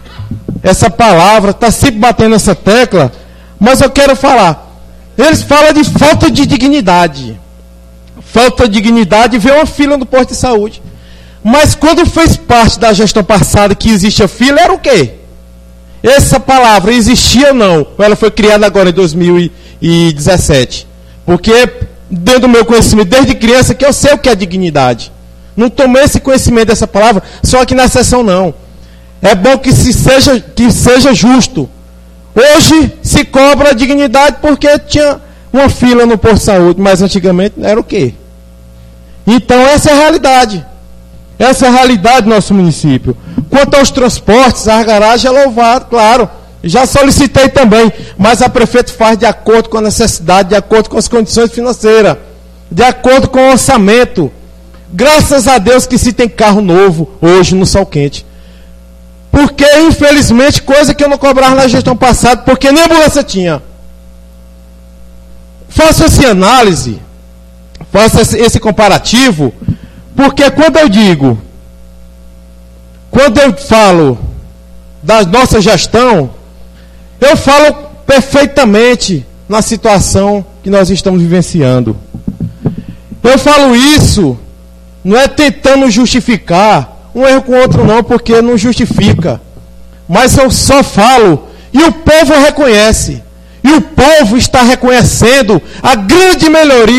essa palavra, está sempre batendo essa tecla, mas eu quero falar. Eles falam de falta de dignidade. Falta de dignidade, vê uma fila no posto de saúde. Mas quando fez parte da gestão passada que existe a fila, era o quê? Essa palavra existia ou não? Ou ela foi criada agora em dois mil e dezessete? Porque, dentro do meu conhecimento, desde criança, que eu sei o que é dignidade. Não tomei esse conhecimento dessa palavra só aqui na sessão, não. É bom que, se seja, que seja justo. Hoje se cobra a dignidade porque tinha uma fila no posto de saúde, mas antigamente era o quê? Então essa é a realidade. Essa é a realidade do nosso município. Quanto aos transportes, a garagem é louvado, claro. Já solicitei também, mas a prefeita faz de acordo com a necessidade, de acordo com as condições financeiras, de acordo com o orçamento. Graças a Deus que se tem carro novo hoje no sol quente. Porque, infelizmente, coisa que eu não cobrava na gestão passada, porque nem ambulância tinha. Faço essa análise, faço esse comparativo, porque quando eu digo, quando eu falo da nossa gestão, eu falo perfeitamente na situação que nós estamos vivenciando. Eu falo isso, não é tentando justificar um erro com o outro não, porque não justifica. Mas eu só falo, e o povo reconhece. E o povo está reconhecendo a grande melhoria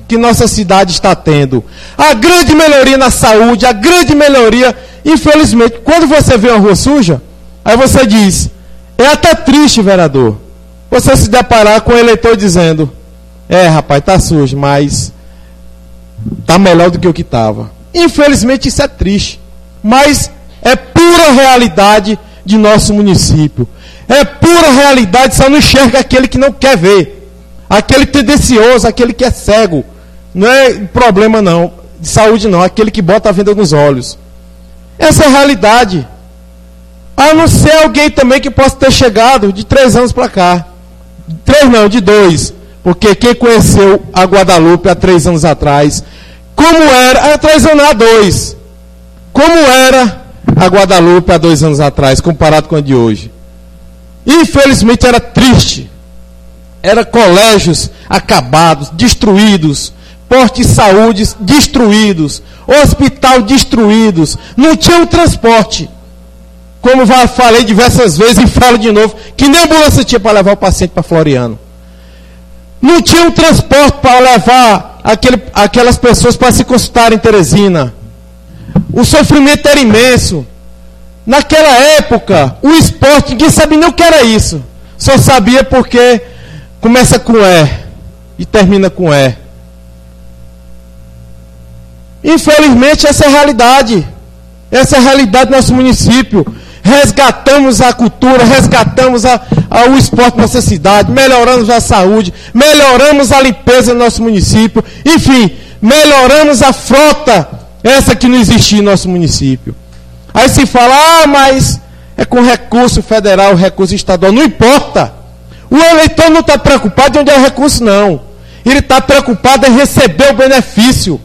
que nossa cidade está tendo. A grande melhoria na saúde, a grande melhoria, infelizmente, quando você vê uma rua suja, aí você diz, é até triste, vereador, você se deparar com o eleitor dizendo, é, rapaz, está sujo, mas está melhor do que o que estava. Infelizmente, isso é triste, mas é pura realidade de nosso município. É pura realidade, só não enxerga aquele que não quer ver. Aquele tendencioso, aquele que é cego. Não é problema não, de saúde não, aquele que bota a venda nos olhos. Essa é a realidade. A não ser alguém também que possa ter chegado de três anos para cá. Três não, de dois. Porque quem conheceu a Guadalupe há três anos atrás, como era, há três anos, há dois. Como era a Guadalupe há dois anos atrás, comparado com a de hoje. Infelizmente era triste. Era colégios acabados, destruídos, postos de saúde destruídos, hospital destruídos, não tinha um transporte. Como já falei diversas vezes e falo de novo, que nem ambulância tinha para levar o paciente para Floriano. Não tinha um transporte para levar aquele, aquelas pessoas para se consultar em Teresina. O sofrimento era imenso. Naquela época, o esporte, ninguém sabia nem o que era isso. Só sabia porque começa com E e termina com E. Infelizmente, essa é a realidade. Essa é a realidade do nosso município. Resgatamos a cultura, resgatamos a, a, o esporte na nossa cidade, melhoramos a saúde, melhoramos a limpeza no nosso município, enfim, melhoramos a frota, essa que não existia no nosso município. Aí se fala, ah, mas é com recurso federal, recurso estadual, não importa. O eleitor não está preocupado de onde é o recurso, não. Ele está preocupado em receber o benefício.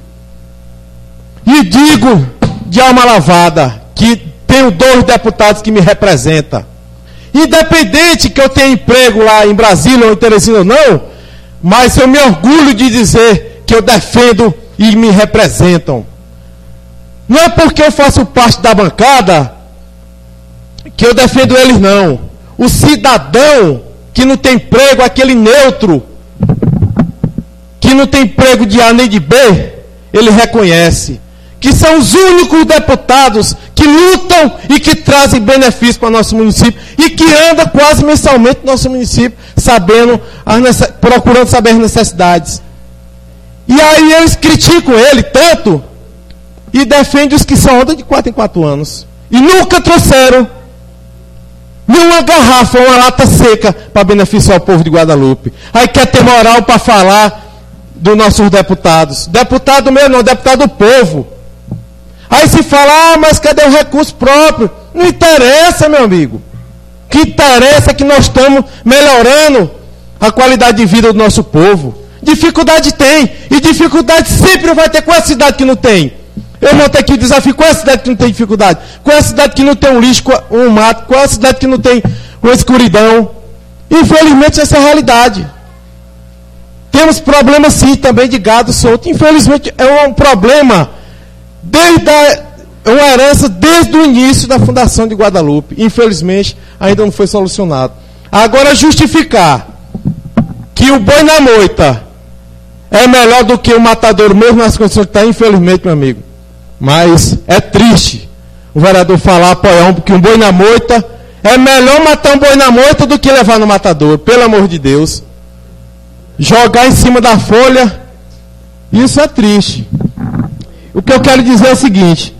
E digo de alma lavada que tenho dois deputados que me representam. Independente que eu tenha emprego lá em Brasília ou em Teresina ou não, mas eu me orgulho de dizer que eu defendo e me representam. Não é porque eu faço parte da bancada que eu defendo eles, não. O cidadão que não tem emprego, aquele neutro, que não tem emprego de A nem de B, ele reconhece que são os únicos deputados que lutam e que trazem benefícios para o nosso município e que andam quase mensalmente no nosso município, sabendo, procurando saber as necessidades. E aí eles criticam ele tanto e defendem os que só andam de quatro em quatro anos. E nunca trouxeram nenhuma garrafa, uma lata seca para beneficiar o povo de Guadalupe. Aí quer ter moral para falar dos nossos deputados. Deputado mesmo, não, deputado do povo. Aí se fala, ah, mas cadê o recurso próprio? Não interessa, meu amigo. O que interessa é que nós estamos melhorando a qualidade de vida do nosso povo. Dificuldade tem. E dificuldade sempre vai ter com a cidade que não tem. Eu montei aqui o desafio, qual é a cidade que não tem dificuldade? Qual é a cidade que não tem um lixo, um mato? Qual é a cidade que não tem uma escuridão? Infelizmente, essa é a realidade. Temos problemas, sim, também de gado solto. Infelizmente, é um problema, desde a, uma herança desde o início da fundação de Guadalupe. Infelizmente, ainda não foi solucionado. Agora, justificar que o boi na moita é melhor do que o matador, mesmo nas condições que está, infelizmente, meu amigo. Mas é triste o vereador falar, apoiar um, porque um boi na moita, é melhor matar um boi na moita do que levar no matador, pelo amor de Deus. Jogar em cima da folha, isso é triste. O que eu quero dizer é o seguinte,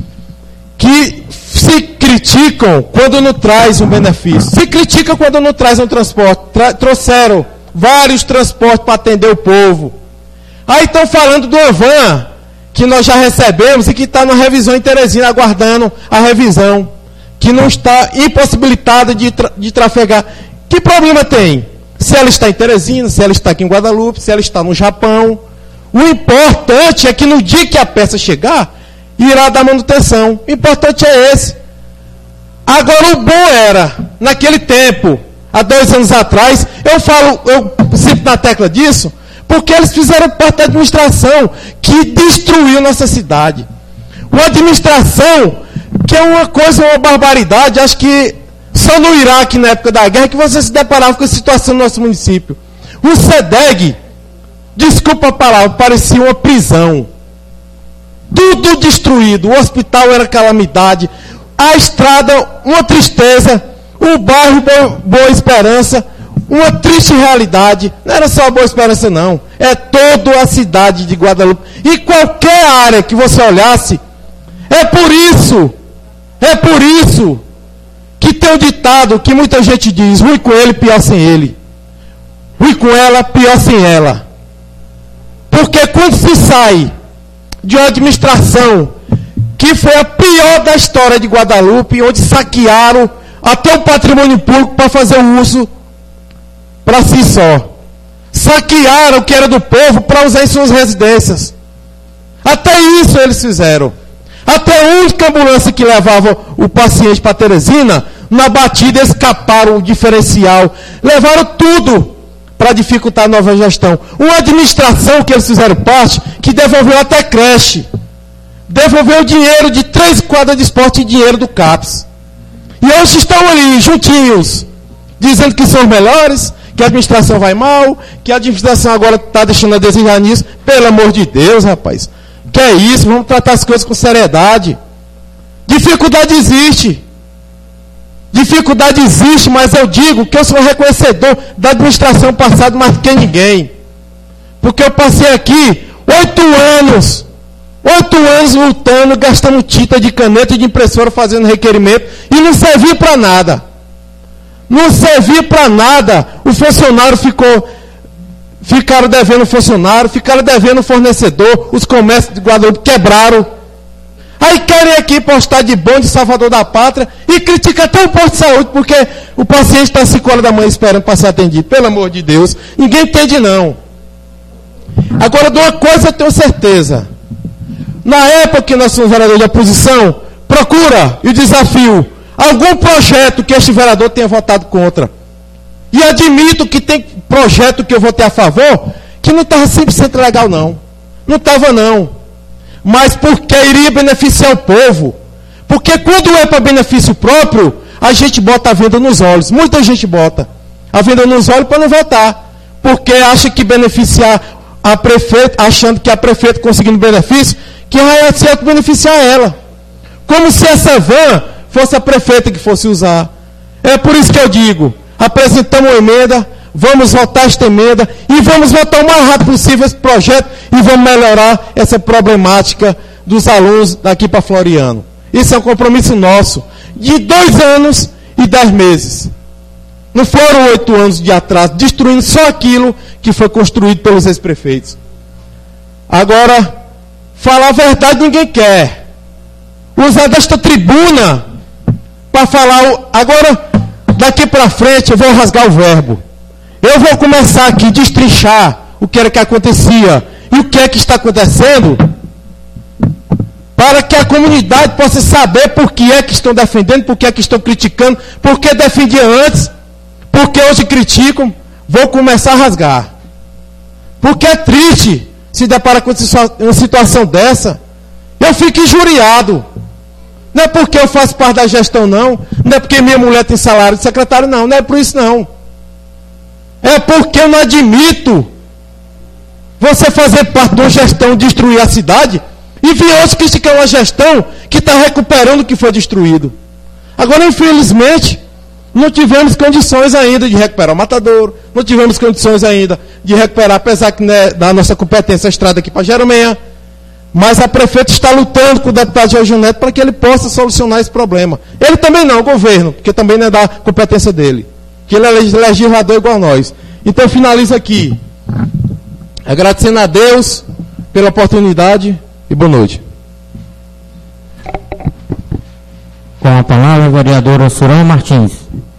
que se criticam quando não traz um benefício, se criticam quando não traz um transporte, Tra- trouxeram vários transportes para atender o povo. Aí estão falando do van, que nós já recebemos e que está na revisão em Teresina, aguardando a revisão, que não está impossibilitada de, tra- de trafegar. Que problema tem? Se ela está em Teresina, se ela está aqui em Guadalupe, se ela está no Japão. O importante é que no dia que a peça chegar, irá dar manutenção. O importante é esse. Agora, o bom era, naquele tempo, há dois anos atrás, eu falo, eu sinto na tecla disso, porque eles fizeram parte da administração que destruiu nossa cidade. Uma administração que é uma coisa, uma barbaridade. Acho que só no Iraque, na época da guerra, que você se deparava com a situação no nosso município. O SEDEG, desculpa a palavra, parecia uma prisão. Tudo destruído, o hospital era calamidade, a estrada, uma tristeza, o bairro Boa Esperança, uma triste realidade. Não era só a Boa Esperança, não. É toda a cidade de Guadalupe. E qualquer área que você olhasse, é por isso, é por isso, que tem um ditado que muita gente diz, ruim com ele, pior sem ele. Ruim com ela, pior sem ela. Porque quando se sai de uma administração que foi a pior da história de Guadalupe, onde saquearam até o patrimônio público para fazer o uso para si só. Saquearam o que era do povo para usar em suas residências. Até isso eles fizeram. Até a única ambulância que levava o paciente para Teresina, na batida escaparam o diferencial. Levaram tudo para dificultar a nova gestão. Uma administração que eles fizeram parte, que devolveu até creche. Devolveu o dinheiro de três quadras de esporte e dinheiro do CAPES. E hoje estão ali, juntinhos, dizendo que são os melhores, que a administração vai mal, que a administração agora está deixando a desejar nisso. Pelo amor de Deus, rapaz. Que é isso? Vamos tratar as coisas com seriedade. Dificuldade existe. Dificuldade existe, mas eu digo que eu sou reconhecedor da administração passada mais que ninguém. Porque eu passei aqui oito anos, oito anos lutando, gastando tinta de caneta e de impressora, fazendo requerimento, e não serviu para nada. Não serviu para nada. O funcionário ficou, ficaram devendo funcionário, ficaram devendo fornecedor, os comércios de Guadalupe quebraram. Aí querem aqui postar de bom de salvador da pátria e critica até o posto de saúde, porque o paciente está às cinco horas da manhã esperando para ser atendido. Pelo amor de Deus, ninguém entende não. Agora, de uma coisa eu tenho certeza. Na época que nós somos vereadores de oposição, procura e desafio algum projeto que este vereador tenha votado contra. E admito que tem projeto que eu votei a favor, que não estava cem por cento legal não. Não estava não. Mas porque iria beneficiar o povo. Porque quando é para benefício próprio, a gente bota a venda nos olhos. Muita gente bota a venda nos olhos para não votar. Porque acha que beneficiar a prefeita, achando que a prefeita conseguindo benefício, que vai ser beneficiar ela. Como se essa van fosse a prefeita que fosse usar. É por isso que eu digo, apresentamos uma emenda, vamos votar esta emenda e vamos votar o mais rápido possível esse projeto e vamos melhorar essa problemática dos alunos daqui para Floriano. Isso é um compromisso nosso, de dois anos e dez meses. Não foram oito anos de atraso, destruindo só aquilo que foi construído pelos ex-prefeitos. Agora, falar a verdade ninguém quer. Usar desta tribuna para falar, agora, daqui para frente eu vou rasgar o verbo. Eu vou começar aqui a destrinchar o que era que acontecia e o que é que está acontecendo, para que a comunidade possa saber por que é que estão defendendo, por que é que estão criticando, por que defendiam antes, por que hoje criticam. Vou começar a rasgar. Porque é triste se deparar com uma situação dessa. Eu fico injuriado. Não é porque eu faço parte da gestão, não. Não é porque minha mulher tem salário de secretário, não. Não é por isso, não. É porque eu não admito você fazer parte de uma gestão, destruir a cidade, e vir hoje criticar uma gestão que está recuperando o que foi destruído. Agora, infelizmente, não tivemos condições ainda de recuperar o Matadouro, não tivemos condições ainda de recuperar, apesar que né, da nossa competência a estrada aqui para Jerumenha, mas a prefeita está lutando com o deputado Jorge Neto para que ele possa solucionar esse problema. Ele também não, o governo, porque também não é da competência dele, que ele é legislador igual a nós. Então eu finalizo aqui, agradecendo a Deus pela oportunidade e boa noite. Com a palavra, a vereadora Soraya Martins.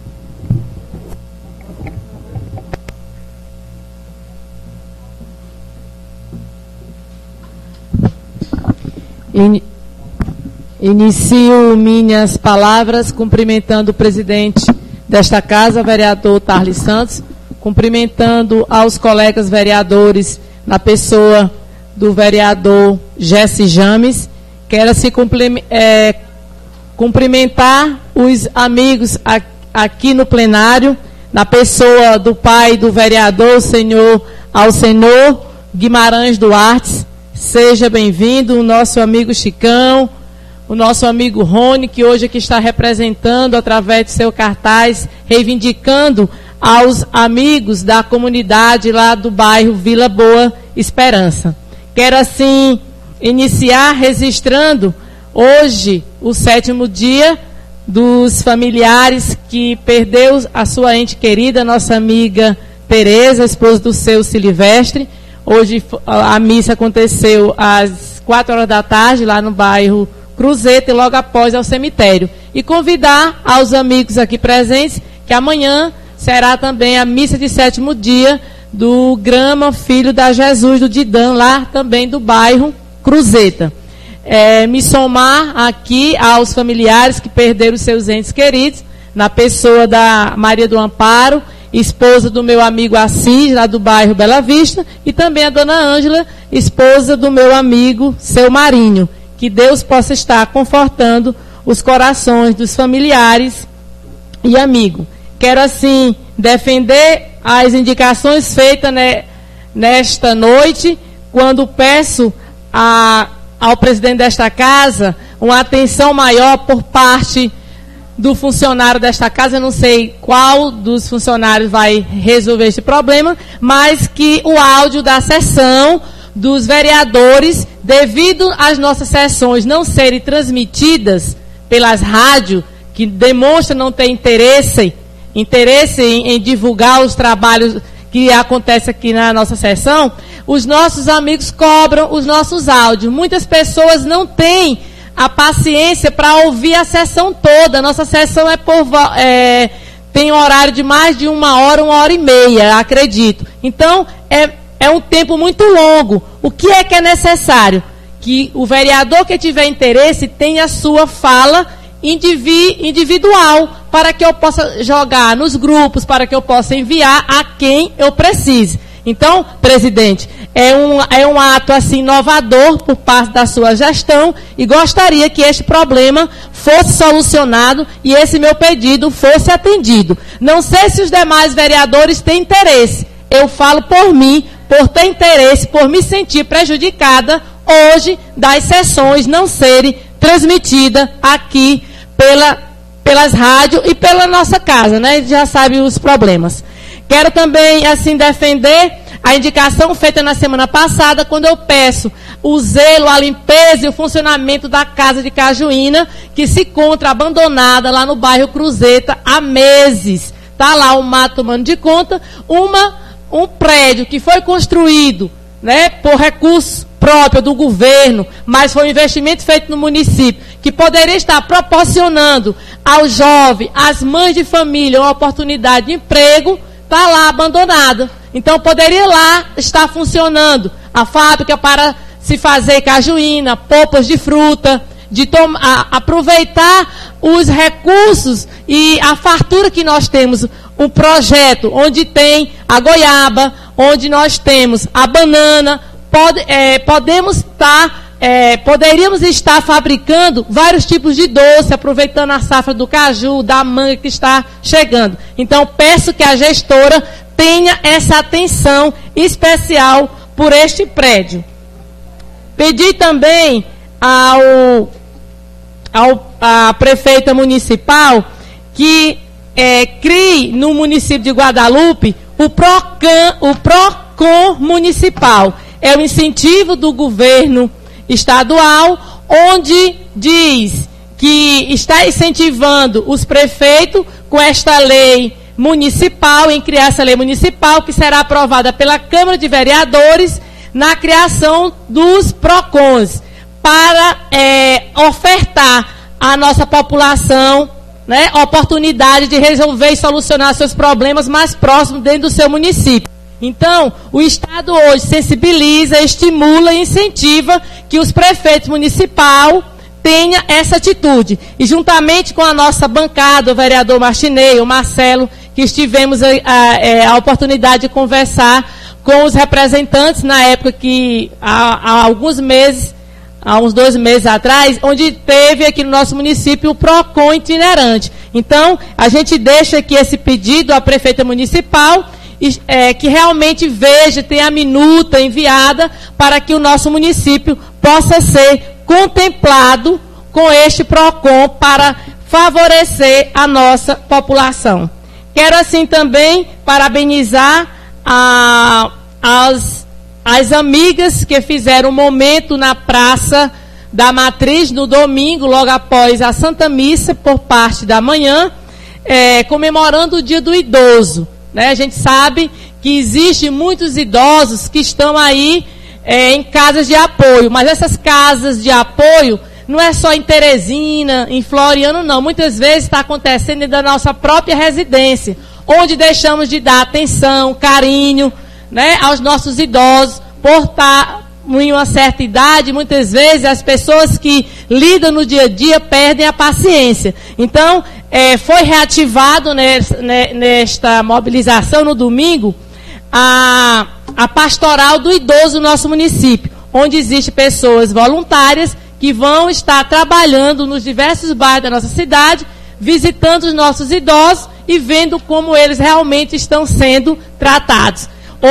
In, inicio minhas palavras cumprimentando o presidente desta casa, vereador Tarlis Santos, cumprimentando aos colegas vereadores na pessoa do vereador Jesse James. Quero assim é, cumprimentar os amigos aqui no plenário, na pessoa do pai do vereador, senhor Alcenor, Guimarães Duarte, seja bem-vindo, o nosso amigo Chicão, o nosso amigo Rony, que hoje aqui está representando através de seu cartaz, reivindicando aos amigos da comunidade lá do bairro Vila Boa Esperança. Quero assim iniciar registrando hoje o sétimo dia dos familiares que perdeu a sua ente querida, nossa amiga Tereza, esposa do seu Silvestre. Hoje a missa aconteceu às quatro horas da tarde lá no bairro Cruzeta e logo após ao cemitério. E convidar aos amigos aqui presentes que amanhã será também a missa de sétimo dia do Grama Filho da Jesus, do Didã, lá também do bairro Cruzeta. É, me somar aqui aos familiares que perderam seus entes queridos, na pessoa da Maria do Amparo, esposa do meu amigo Assis, lá do bairro Bela Vista, e também a dona Ângela, esposa do meu amigo Seu Marinho. Que Deus possa estar confortando os corações dos familiares e amigos. Quero, assim, defender as indicações feitas, né, nesta noite, quando peço a, ao presidente desta casa uma atenção maior por parte do funcionário desta casa. Eu não sei qual dos funcionários vai resolver este problema, mas que o áudio da sessão dos vereadores, devido às nossas sessões não serem transmitidas pelas rádios, que demonstram não ter interesse, interesse em, em divulgar os trabalhos que acontecem aqui na nossa sessão, os nossos amigos cobram os nossos áudios. Muitas pessoas não têm a paciência para ouvir a sessão toda. A nossa sessão é por, é, tem um horário de mais de uma hora, uma hora e meia, acredito. Então, é É um tempo muito longo. O que é que é necessário? Que o vereador que tiver interesse tenha a sua fala individual, para que eu possa jogar nos grupos, para que eu possa enviar a quem eu precise. Então, presidente, é um, é um ato assim inovador por parte da sua gestão e gostaria que este problema fosse solucionado e esse meu pedido fosse atendido. Não sei se os demais vereadores têm interesse. Eu falo por mim, por ter interesse, por me sentir prejudicada hoje das sessões não serem transmitidas aqui pela, pelas rádios e pela nossa casa, né? Já sabe os problemas. Quero também, assim, defender a indicação feita na semana passada, quando eu peço o zelo, a limpeza e o funcionamento da casa de Cajuína, que se encontra abandonada lá no bairro Cruzeta há meses. Está lá o mato tomando de conta, uma... um prédio que foi construído, né, por recurso próprio do governo, mas foi um investimento feito no município, que poderia estar proporcionando ao jovem, às mães de família, uma oportunidade de emprego, está lá abandonada. Então, poderia lá estar funcionando a fábrica para se fazer cajuína, polpas de fruta, de a, aproveitar os recursos e a fartura que nós temos. Um projeto onde tem a goiaba, onde nós temos a banana, pode, é, podemos estar, é, poderíamos estar fabricando vários tipos de doce, aproveitando a safra do caju, da manga que está chegando. Então, peço que a gestora tenha essa atenção especial por este prédio. Pedi também ao, ao à prefeita municipal que É, crie no município de Guadalupe o PROCAN, o PROCON municipal. É o incentivo do governo estadual, onde diz que está incentivando os prefeitos com esta lei municipal, em criar essa lei municipal, que será aprovada pela Câmara de Vereadores, na criação dos PROCONs, para é, ofertar à nossa população, né, oportunidade de resolver e solucionar seus problemas mais próximos dentro do seu município. Então, o Estado hoje sensibiliza, estimula e incentiva que os prefeitos municipais tenham essa atitude. E juntamente com a nossa bancada, o vereador Martinei, o Marcelo, que estivemos a, a, a oportunidade de conversar com os representantes na época que, há, há alguns meses, há uns dois meses atrás, onde teve aqui no nosso município o PROCON itinerante. Então, a gente deixa aqui esse pedido à prefeita municipal é, que realmente veja, tenha a minuta enviada para que o nosso município possa ser contemplado com este PROCON para favorecer a nossa população. Quero assim também parabenizar a, as, as amigas que fizeram um momento na Praça da Matriz no domingo, logo após a Santa Missa, por parte da manhã, é, comemorando o Dia do Idoso. Né? A gente sabe que existem muitos idosos que estão aí é, em casas de apoio, mas essas casas de apoio não é só em Teresina, em Floriano, não. Muitas vezes está acontecendo dentro da nossa própria residência, onde deixamos de dar atenção, carinho, né, aos nossos idosos, por estar em uma certa idade. Muitas vezes as pessoas que lidam no dia a dia perdem a paciência. Então, é, foi reativado nesta, nesta mobilização no domingo a, a pastoral do idoso no nosso município, onde existem pessoas voluntárias que vão estar trabalhando nos diversos bairros da nossa cidade, visitando os nossos idosos e vendo como eles realmente estão sendo tratados.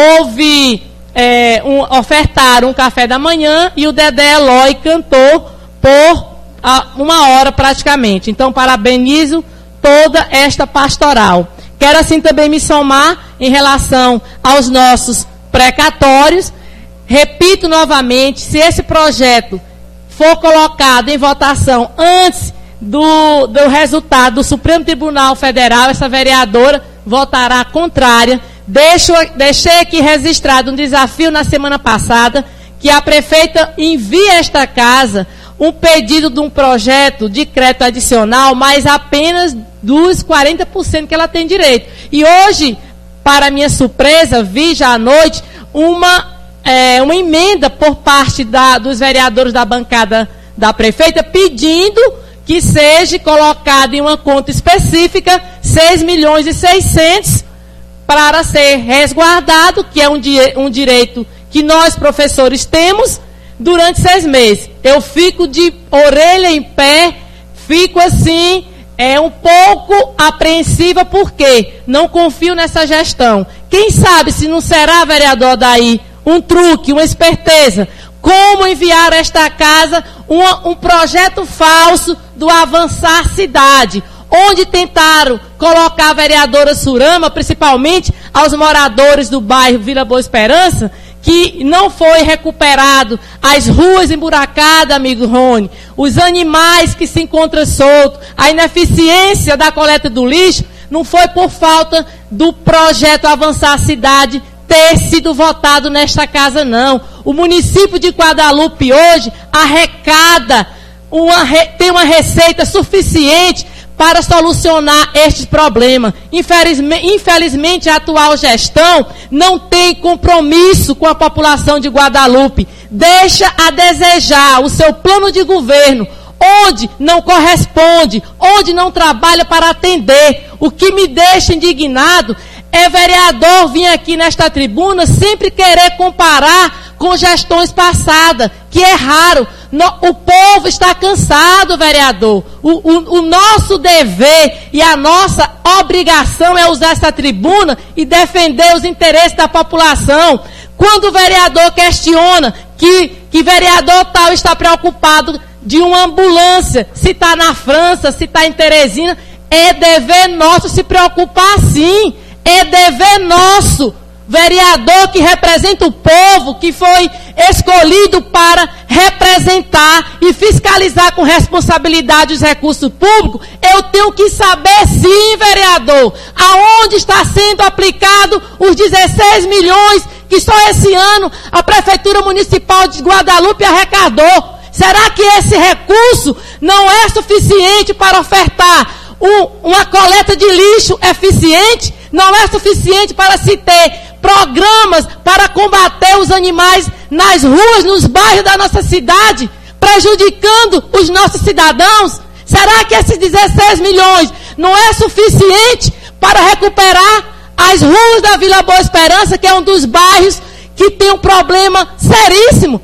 Houve, é, um, ofertaram um café da manhã e o Dedé Eloy cantou por a, uma hora praticamente. Então, parabenizo toda esta pastoral. Quero assim também me somar em relação aos nossos precatórios. Repito novamente, se esse projeto for colocado em votação antes do, do resultado do Supremo Tribunal Federal, essa vereadora votará contrária. Deixo, deixei aqui registrado um desafio na semana passada, que a prefeita envie a esta casa um pedido de um projeto de crédito adicional, mas apenas dos quarenta por cento que ela tem direito. E hoje, para minha surpresa, vi já à noite uma... É, uma emenda por parte da, dos vereadores da bancada da prefeita, pedindo que seja colocado em uma conta específica seis milhões e seiscentos para ser resguardado, que é um, di um direito que nós, professores, temos durante seis meses. Eu fico de orelha em pé, fico assim, é um pouco apreensiva, porque não confio nessa gestão. Quem sabe se não será, vereador Daí, um truque, uma esperteza, como enviar a esta casa uma, um projeto falso do Avançar Cidade, onde tentaram colocar a vereadora Surama, principalmente aos moradores do bairro Vila Boa Esperança, que não foi recuperado as ruas emburacadas, amigo Rony, os animais que se encontram soltos, a ineficiência da coleta do lixo, não foi por falta do projeto Avançar Cidade ter sido votado nesta casa, não. O município de Guadalupe hoje arrecada, uma, tem uma receita suficiente para solucionar este problema. Infelizmente, infelizmente, a atual gestão não tem compromisso com a população de Guadalupe. Deixa a desejar o seu plano de governo, onde não corresponde, onde não trabalha para atender. O que me deixa indignado é vereador vir aqui nesta tribuna sempre querer comparar com gestões passadas, que é raro. No, o povo está cansado, vereador. O, o, o nosso dever e a nossa obrigação é usar essa tribuna e defender os interesses da população. Quando o vereador questiona que, que vereador tal está preocupado de uma ambulância, se está na França, se está em Teresina, é dever nosso se preocupar sim. É dever nosso, vereador que representa o povo, que foi escolhido para representar e fiscalizar com responsabilidade os recursos públicos. Eu tenho que saber sim, vereador, aonde está sendo aplicado os dezesseis milhões que só esse ano a Prefeitura Municipal de Guadalupe arrecadou. Será que esse recurso não é suficiente para ofertar um, uma coleta de lixo eficiente? Não é suficiente para se ter programas para combater os animais nas ruas, nos bairros da nossa cidade, prejudicando os nossos cidadãos? Será que esses dezesseis milhões não é suficiente para recuperar as ruas da Vila Boa Esperança, que é um dos bairros que tem um problema seríssimo?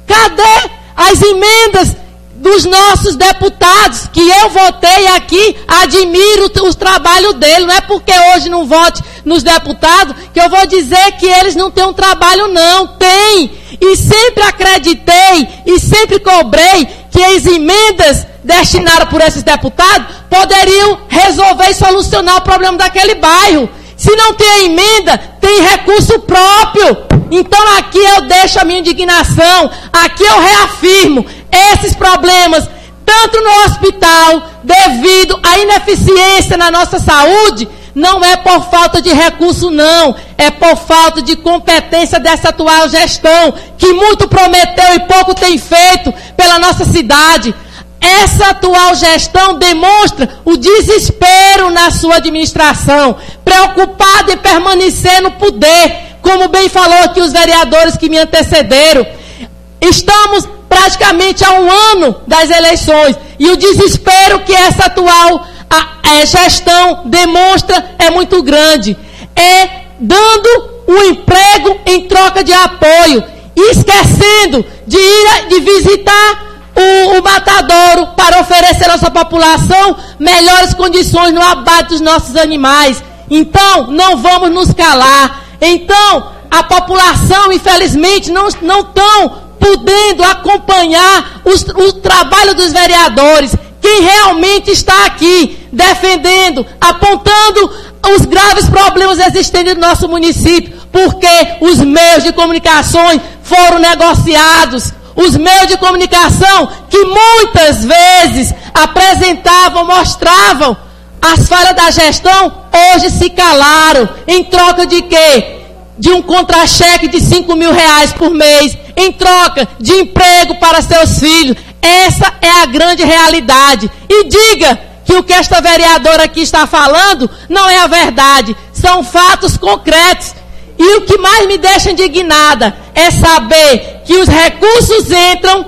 Cadê as emendas dos nossos deputados, que eu votei aqui, admiro o, o trabalho dele, não é porque hoje não vote nos deputados, que eu vou dizer que eles não têm um trabalho, não. Tem. E sempre acreditei e sempre cobrei que as emendas destinadas por esses deputados poderiam resolver e solucionar o problema daquele bairro. Se não tem a emenda, tem recurso próprio. Então aqui eu deixo a minha indignação, aqui eu reafirmo esses problemas, tanto no hospital, devido à ineficiência na nossa saúde, não é por falta de recurso, não. É por falta de competência dessa atual gestão, que muito prometeu e pouco tem feito pela nossa cidade. Essa atual gestão demonstra o desespero na sua administração, preocupada em permanecer no poder, como bem falou aqui os vereadores que me antecederam. Estamos praticamente há um ano das eleições, e o desespero que essa atual a, a gestão demonstra é muito grande. É dando um emprego em troca de apoio, esquecendo de ir de visitar o, o matadouro para oferecer à nossa população melhores condições no abate dos nossos animais. Então, não vamos nos calar. Então, a população, infelizmente, não estão podendo acompanhar os, o trabalho dos vereadores. Quem realmente está aqui defendendo, apontando os graves problemas existentes no nosso município, porque os meios de comunicação foram negociados. Os meios de comunicação que muitas vezes apresentavam, mostravam as falhas da gestão, hoje se calaram. Em troca de quê? De um contra-cheque de cinco mil reais por mês, em troca de emprego para seus filhos. Essa é a grande realidade. E diga que o que esta vereadora aqui está falando não é a verdade, são fatos concretos. E o que mais me deixa indignada é saber que os recursos entram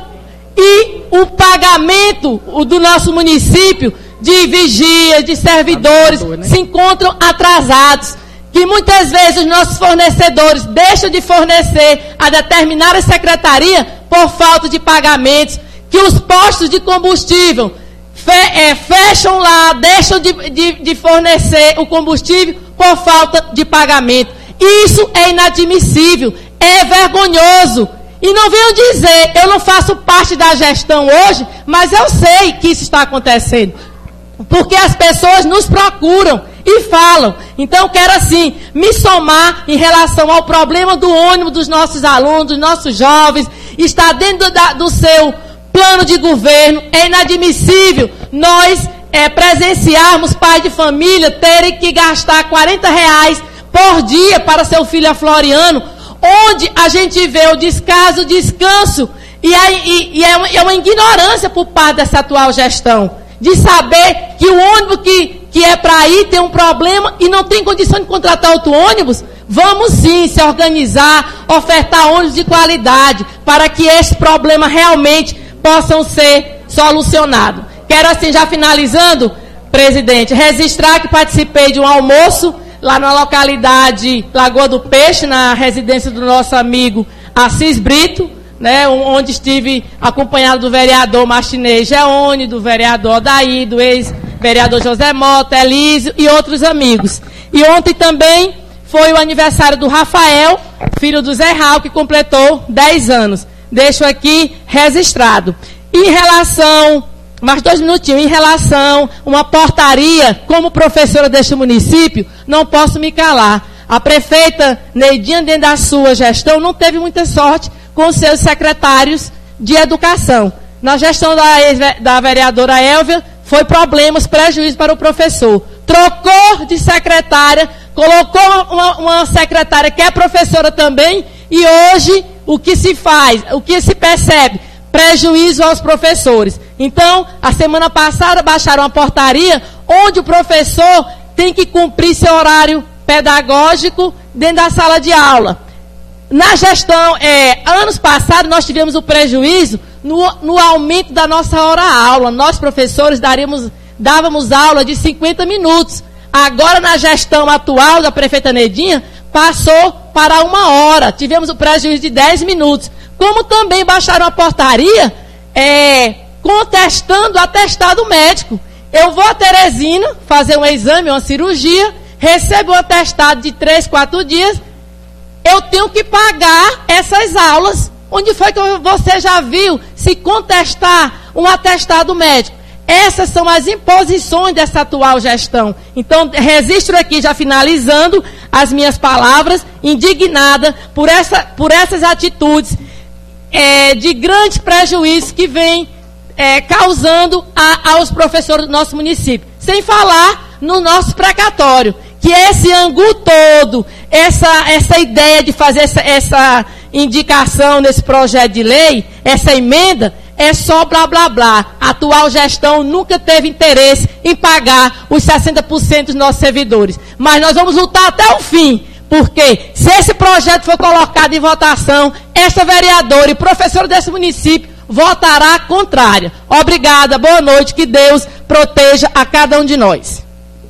e o pagamento do nosso município de vigia, de servidores, se encontram atrasados. Que muitas vezes os nossos fornecedores deixam de fornecer a determinada secretaria por falta de pagamentos. Que os postos de combustível fe, é, fecham lá, deixam de, de, de fornecer o combustível por falta de pagamento. Isso é inadmissível, é vergonhoso. E não venham dizer, eu não faço parte da gestão hoje, mas eu sei que isso está acontecendo. Porque as pessoas nos procuram e falam. Então eu quero assim, me somar em relação ao problema do ônibus dos nossos alunos, dos nossos jovens. Está dentro da, do seu plano de governo. É inadmissível nós é, presenciarmos pais de família terem que gastar quarenta reais por dia para seu filho Floriano, onde a gente vê o descaso, o descanso, e, a, e, e é, uma, é uma ignorância por parte dessa atual gestão, de saber que o ônibus que, que é para ir tem um problema e não tem condição de contratar outro ônibus. Vamos sim se organizar, ofertar ônibus de qualidade, para que esses problemas realmente possam ser solucionados. Quero assim, já finalizando, presidente, registrar que participei de um almoço lá na localidade Lagoa do Peixe, na residência do nosso amigo Assis Brito, né, onde estive acompanhado do vereador Martinez Geone, do vereador Odaí, do ex-vereador José Mota, Elísio e outros amigos. E ontem também foi o aniversário do Rafael, filho do Zé Raul, que completou dez anos. Deixo aqui registrado. Em relação... Mais dois minutinhos. Em relação a uma portaria, como professora deste município, não posso me calar. A prefeita Neidinha, dentro da sua gestão, não teve muita sorte com seus secretários de educação. Na gestão da, da vereadora Elvia, foi problemas, prejuízo para o professor. Trocou de secretária, colocou uma, uma secretária que é professora também, e hoje o que se faz, o que se percebe? Prejuízo aos professores. Então, a semana passada baixaram uma portaria onde o professor tem que cumprir seu horário pedagógico dentro da sala de aula. Na gestão, é, anos passados, nós tivemos o prejuízo no, no aumento da nossa hora-aula. Nós, professores, daríamos, dávamos aula de cinquenta minutos. Agora, na gestão atual da prefeita Neidinha, passou para uma hora. Tivemos o prejuízo de dez minutos. Como também baixaram a portaria é, contestando o atestado médico. Eu vou a Teresina fazer um exame, uma cirurgia, recebo um atestado de três, quatro dias, eu tenho que pagar essas aulas. Onde foi que você já viu se contestar um atestado médico? Essas são as imposições dessa atual gestão. Então, registro aqui, já finalizando as minhas palavras, indignada por, essa, por essas atitudes é, de grande prejuízo que vem é, causando a, aos professores do nosso município. Sem falar no nosso precatório, que esse angu todo, essa, essa ideia de fazer essa, essa indicação nesse projeto de lei, essa emenda, é só blá blá blá. A atual gestão nunca teve interesse em pagar os sessenta por cento dos nossos servidores. Mas nós vamos lutar até o fim, porque se esse projeto for colocado em votação, esta vereadora e professora desse município votará contrária. Obrigada, boa noite, que Deus proteja a cada um de nós.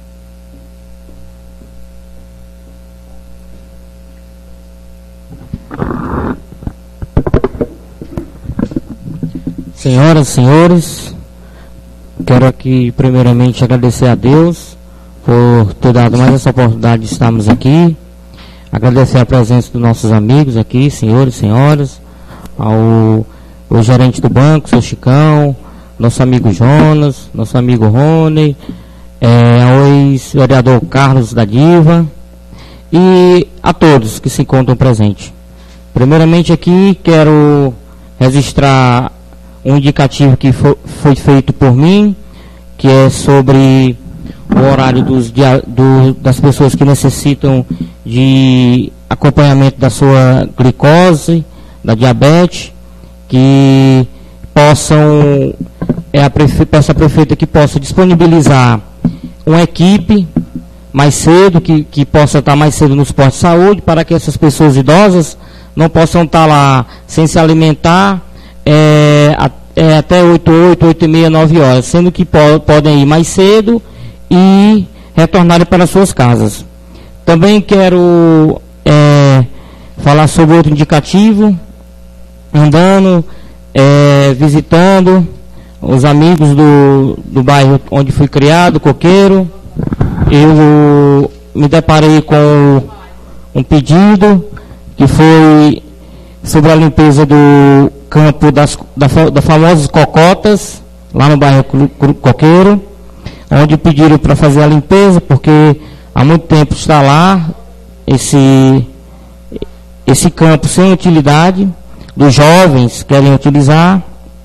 Senhoras e senhores, quero aqui primeiramente agradecer a Deus por ter dado mais essa oportunidade de estarmos aqui. Agradecer a presença dos nossos amigos aqui, senhores e senhoras, ao, ao gerente do banco, seu Chicão, nosso amigo Jonas, nosso amigo Rony, é, ao ex-vereador Carlos da Diva e a todos que se encontram presentes. Primeiramente aqui quero registrar um indicativo que foi, foi feito por mim, que é sobre o horário dos, do, das pessoas que necessitam de acompanhamento da sua glicose, da diabetes, que possam, é a prefe, peço à prefeita que possa disponibilizar uma equipe mais cedo, que, que possa estar mais cedo nos postos de saúde, para que essas pessoas idosas não possam estar lá sem se alimentar, É, é, até oito, oito, oito e meia, nove horas, sendo que po podem ir mais cedo e retornarem para suas casas. Também quero é, falar sobre outro indicativo, andando, é, visitando os amigos do, do bairro onde fui criado, Coqueiro. Eu me deparei com um pedido que foi sobre a limpeza do campo das da, da famosas cocotas, lá no bairro Coqueiro, onde pediram para fazer a limpeza, porque há muito tempo está lá esse, esse campo sem utilidade, dos jovens querem utilizar.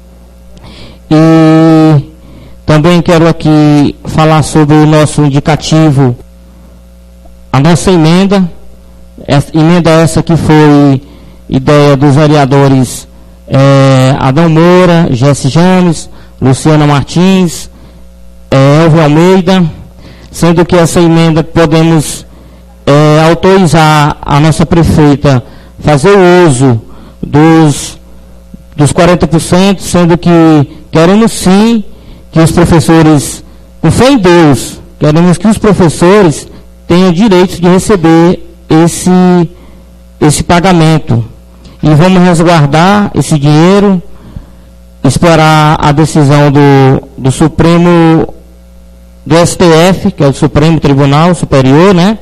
E também quero aqui falar sobre o nosso indicativo, a nossa emenda, essa, emenda essa que foi ideia dos vereadores é, Adão Moura, Jesse James, Luciana Martins, é, Elvio Almeida, sendo que essa emenda podemos é, autorizar a nossa prefeita fazer o uso dos, dos quarenta por cento, sendo que queremos sim que os professores, com fé em Deus, queremos que os professores tenham direito de receber esse, esse pagamento. E vamos resguardar esse dinheiro, esperar a decisão do, do Supremo, do S T F, que é o Supremo Tribunal Superior, né?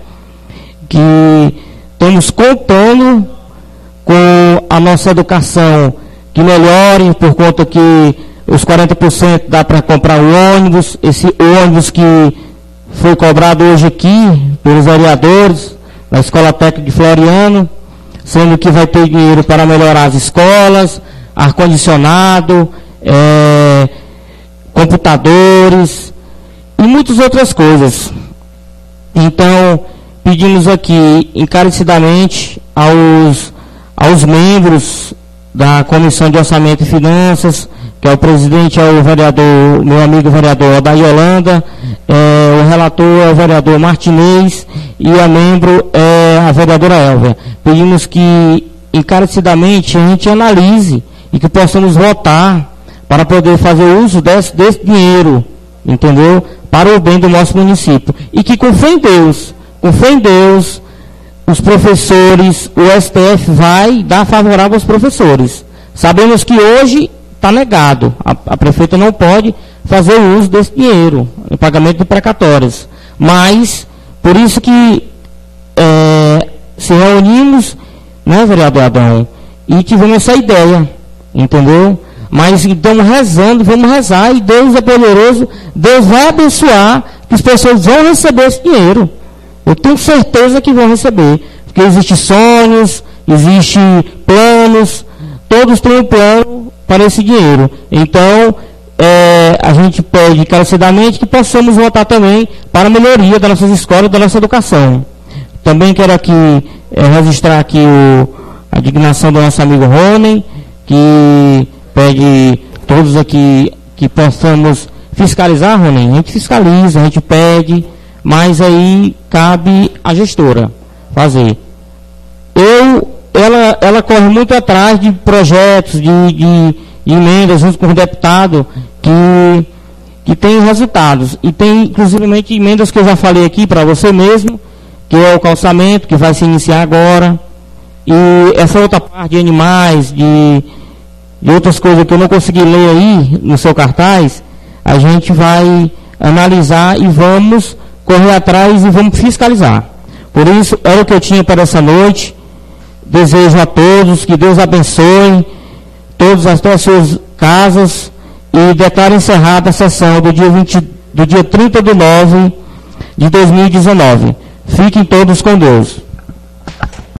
Que estamos contando com a nossa educação que melhore, por conta que os quarenta por cento dá para comprar o ônibus, esse ônibus que foi cobrado hoje aqui pelos vereadores da Escola Técnica de Floriano, sendo que vai ter dinheiro para melhorar as escolas, ar-condicionado, é, computadores e muitas outras coisas. Então, pedimos aqui encarecidamente aos, aos membros da Comissão de Orçamento e Finanças, que é o presidente, é o vereador, meu amigo vereador Odair Holanda, é, o relator é o vereador Martinez e a membro é a vereadora Elvia. Pedimos que encarecidamente a gente analise e que possamos votar para poder fazer uso desse, desse dinheiro, entendeu? Para o bem do nosso município. E que com fé em Deus, com fé em Deus, os professores, o S T F vai dar favorável aos professores. Sabemos que hoje está negado. A, a prefeita não pode fazer uso desse dinheiro, em pagamento de precatórios. Mas, Por isso que é, se reunimos, né, vereador Adão, e tivemos essa ideia, entendeu? Mas estamos rezando, vamos rezar, e Deus é poderoso, Deus vai abençoar, que as pessoas vão receber esse dinheiro. Eu tenho certeza que vão receber, porque existem sonhos, existem planos, todos têm um plano para esse dinheiro. Então, é, a gente pede encarecidamente que possamos votar também para a melhoria das nossas escolas e da nossa educação. Também quero aqui é, registrar aqui o, a indignação do nosso amigo Rony, que pede todos aqui que possamos fiscalizar, Rony. A gente fiscaliza, a gente pede, mas aí cabe à gestora fazer. Eu, ela, ela corre muito atrás de projetos, de, de, de emendas junto com o deputado que, que tem resultados. E tem, inclusivamente, emendas que eu já falei aqui para você mesmo, que é o calçamento, que vai se iniciar agora. E essa outra parte de animais, de, de outras coisas que eu não consegui ler aí no seu cartaz, a gente vai analisar e vamos correr atrás e vamos fiscalizar. Por isso, era o que eu tinha para essa noite. Desejo a todos que Deus abençoe todas as, todas as suas casas e declaro encerrada a sessão do dia, vinte, do dia trinta de nove de dois mil e dezenove. Fiquem todos com Deus.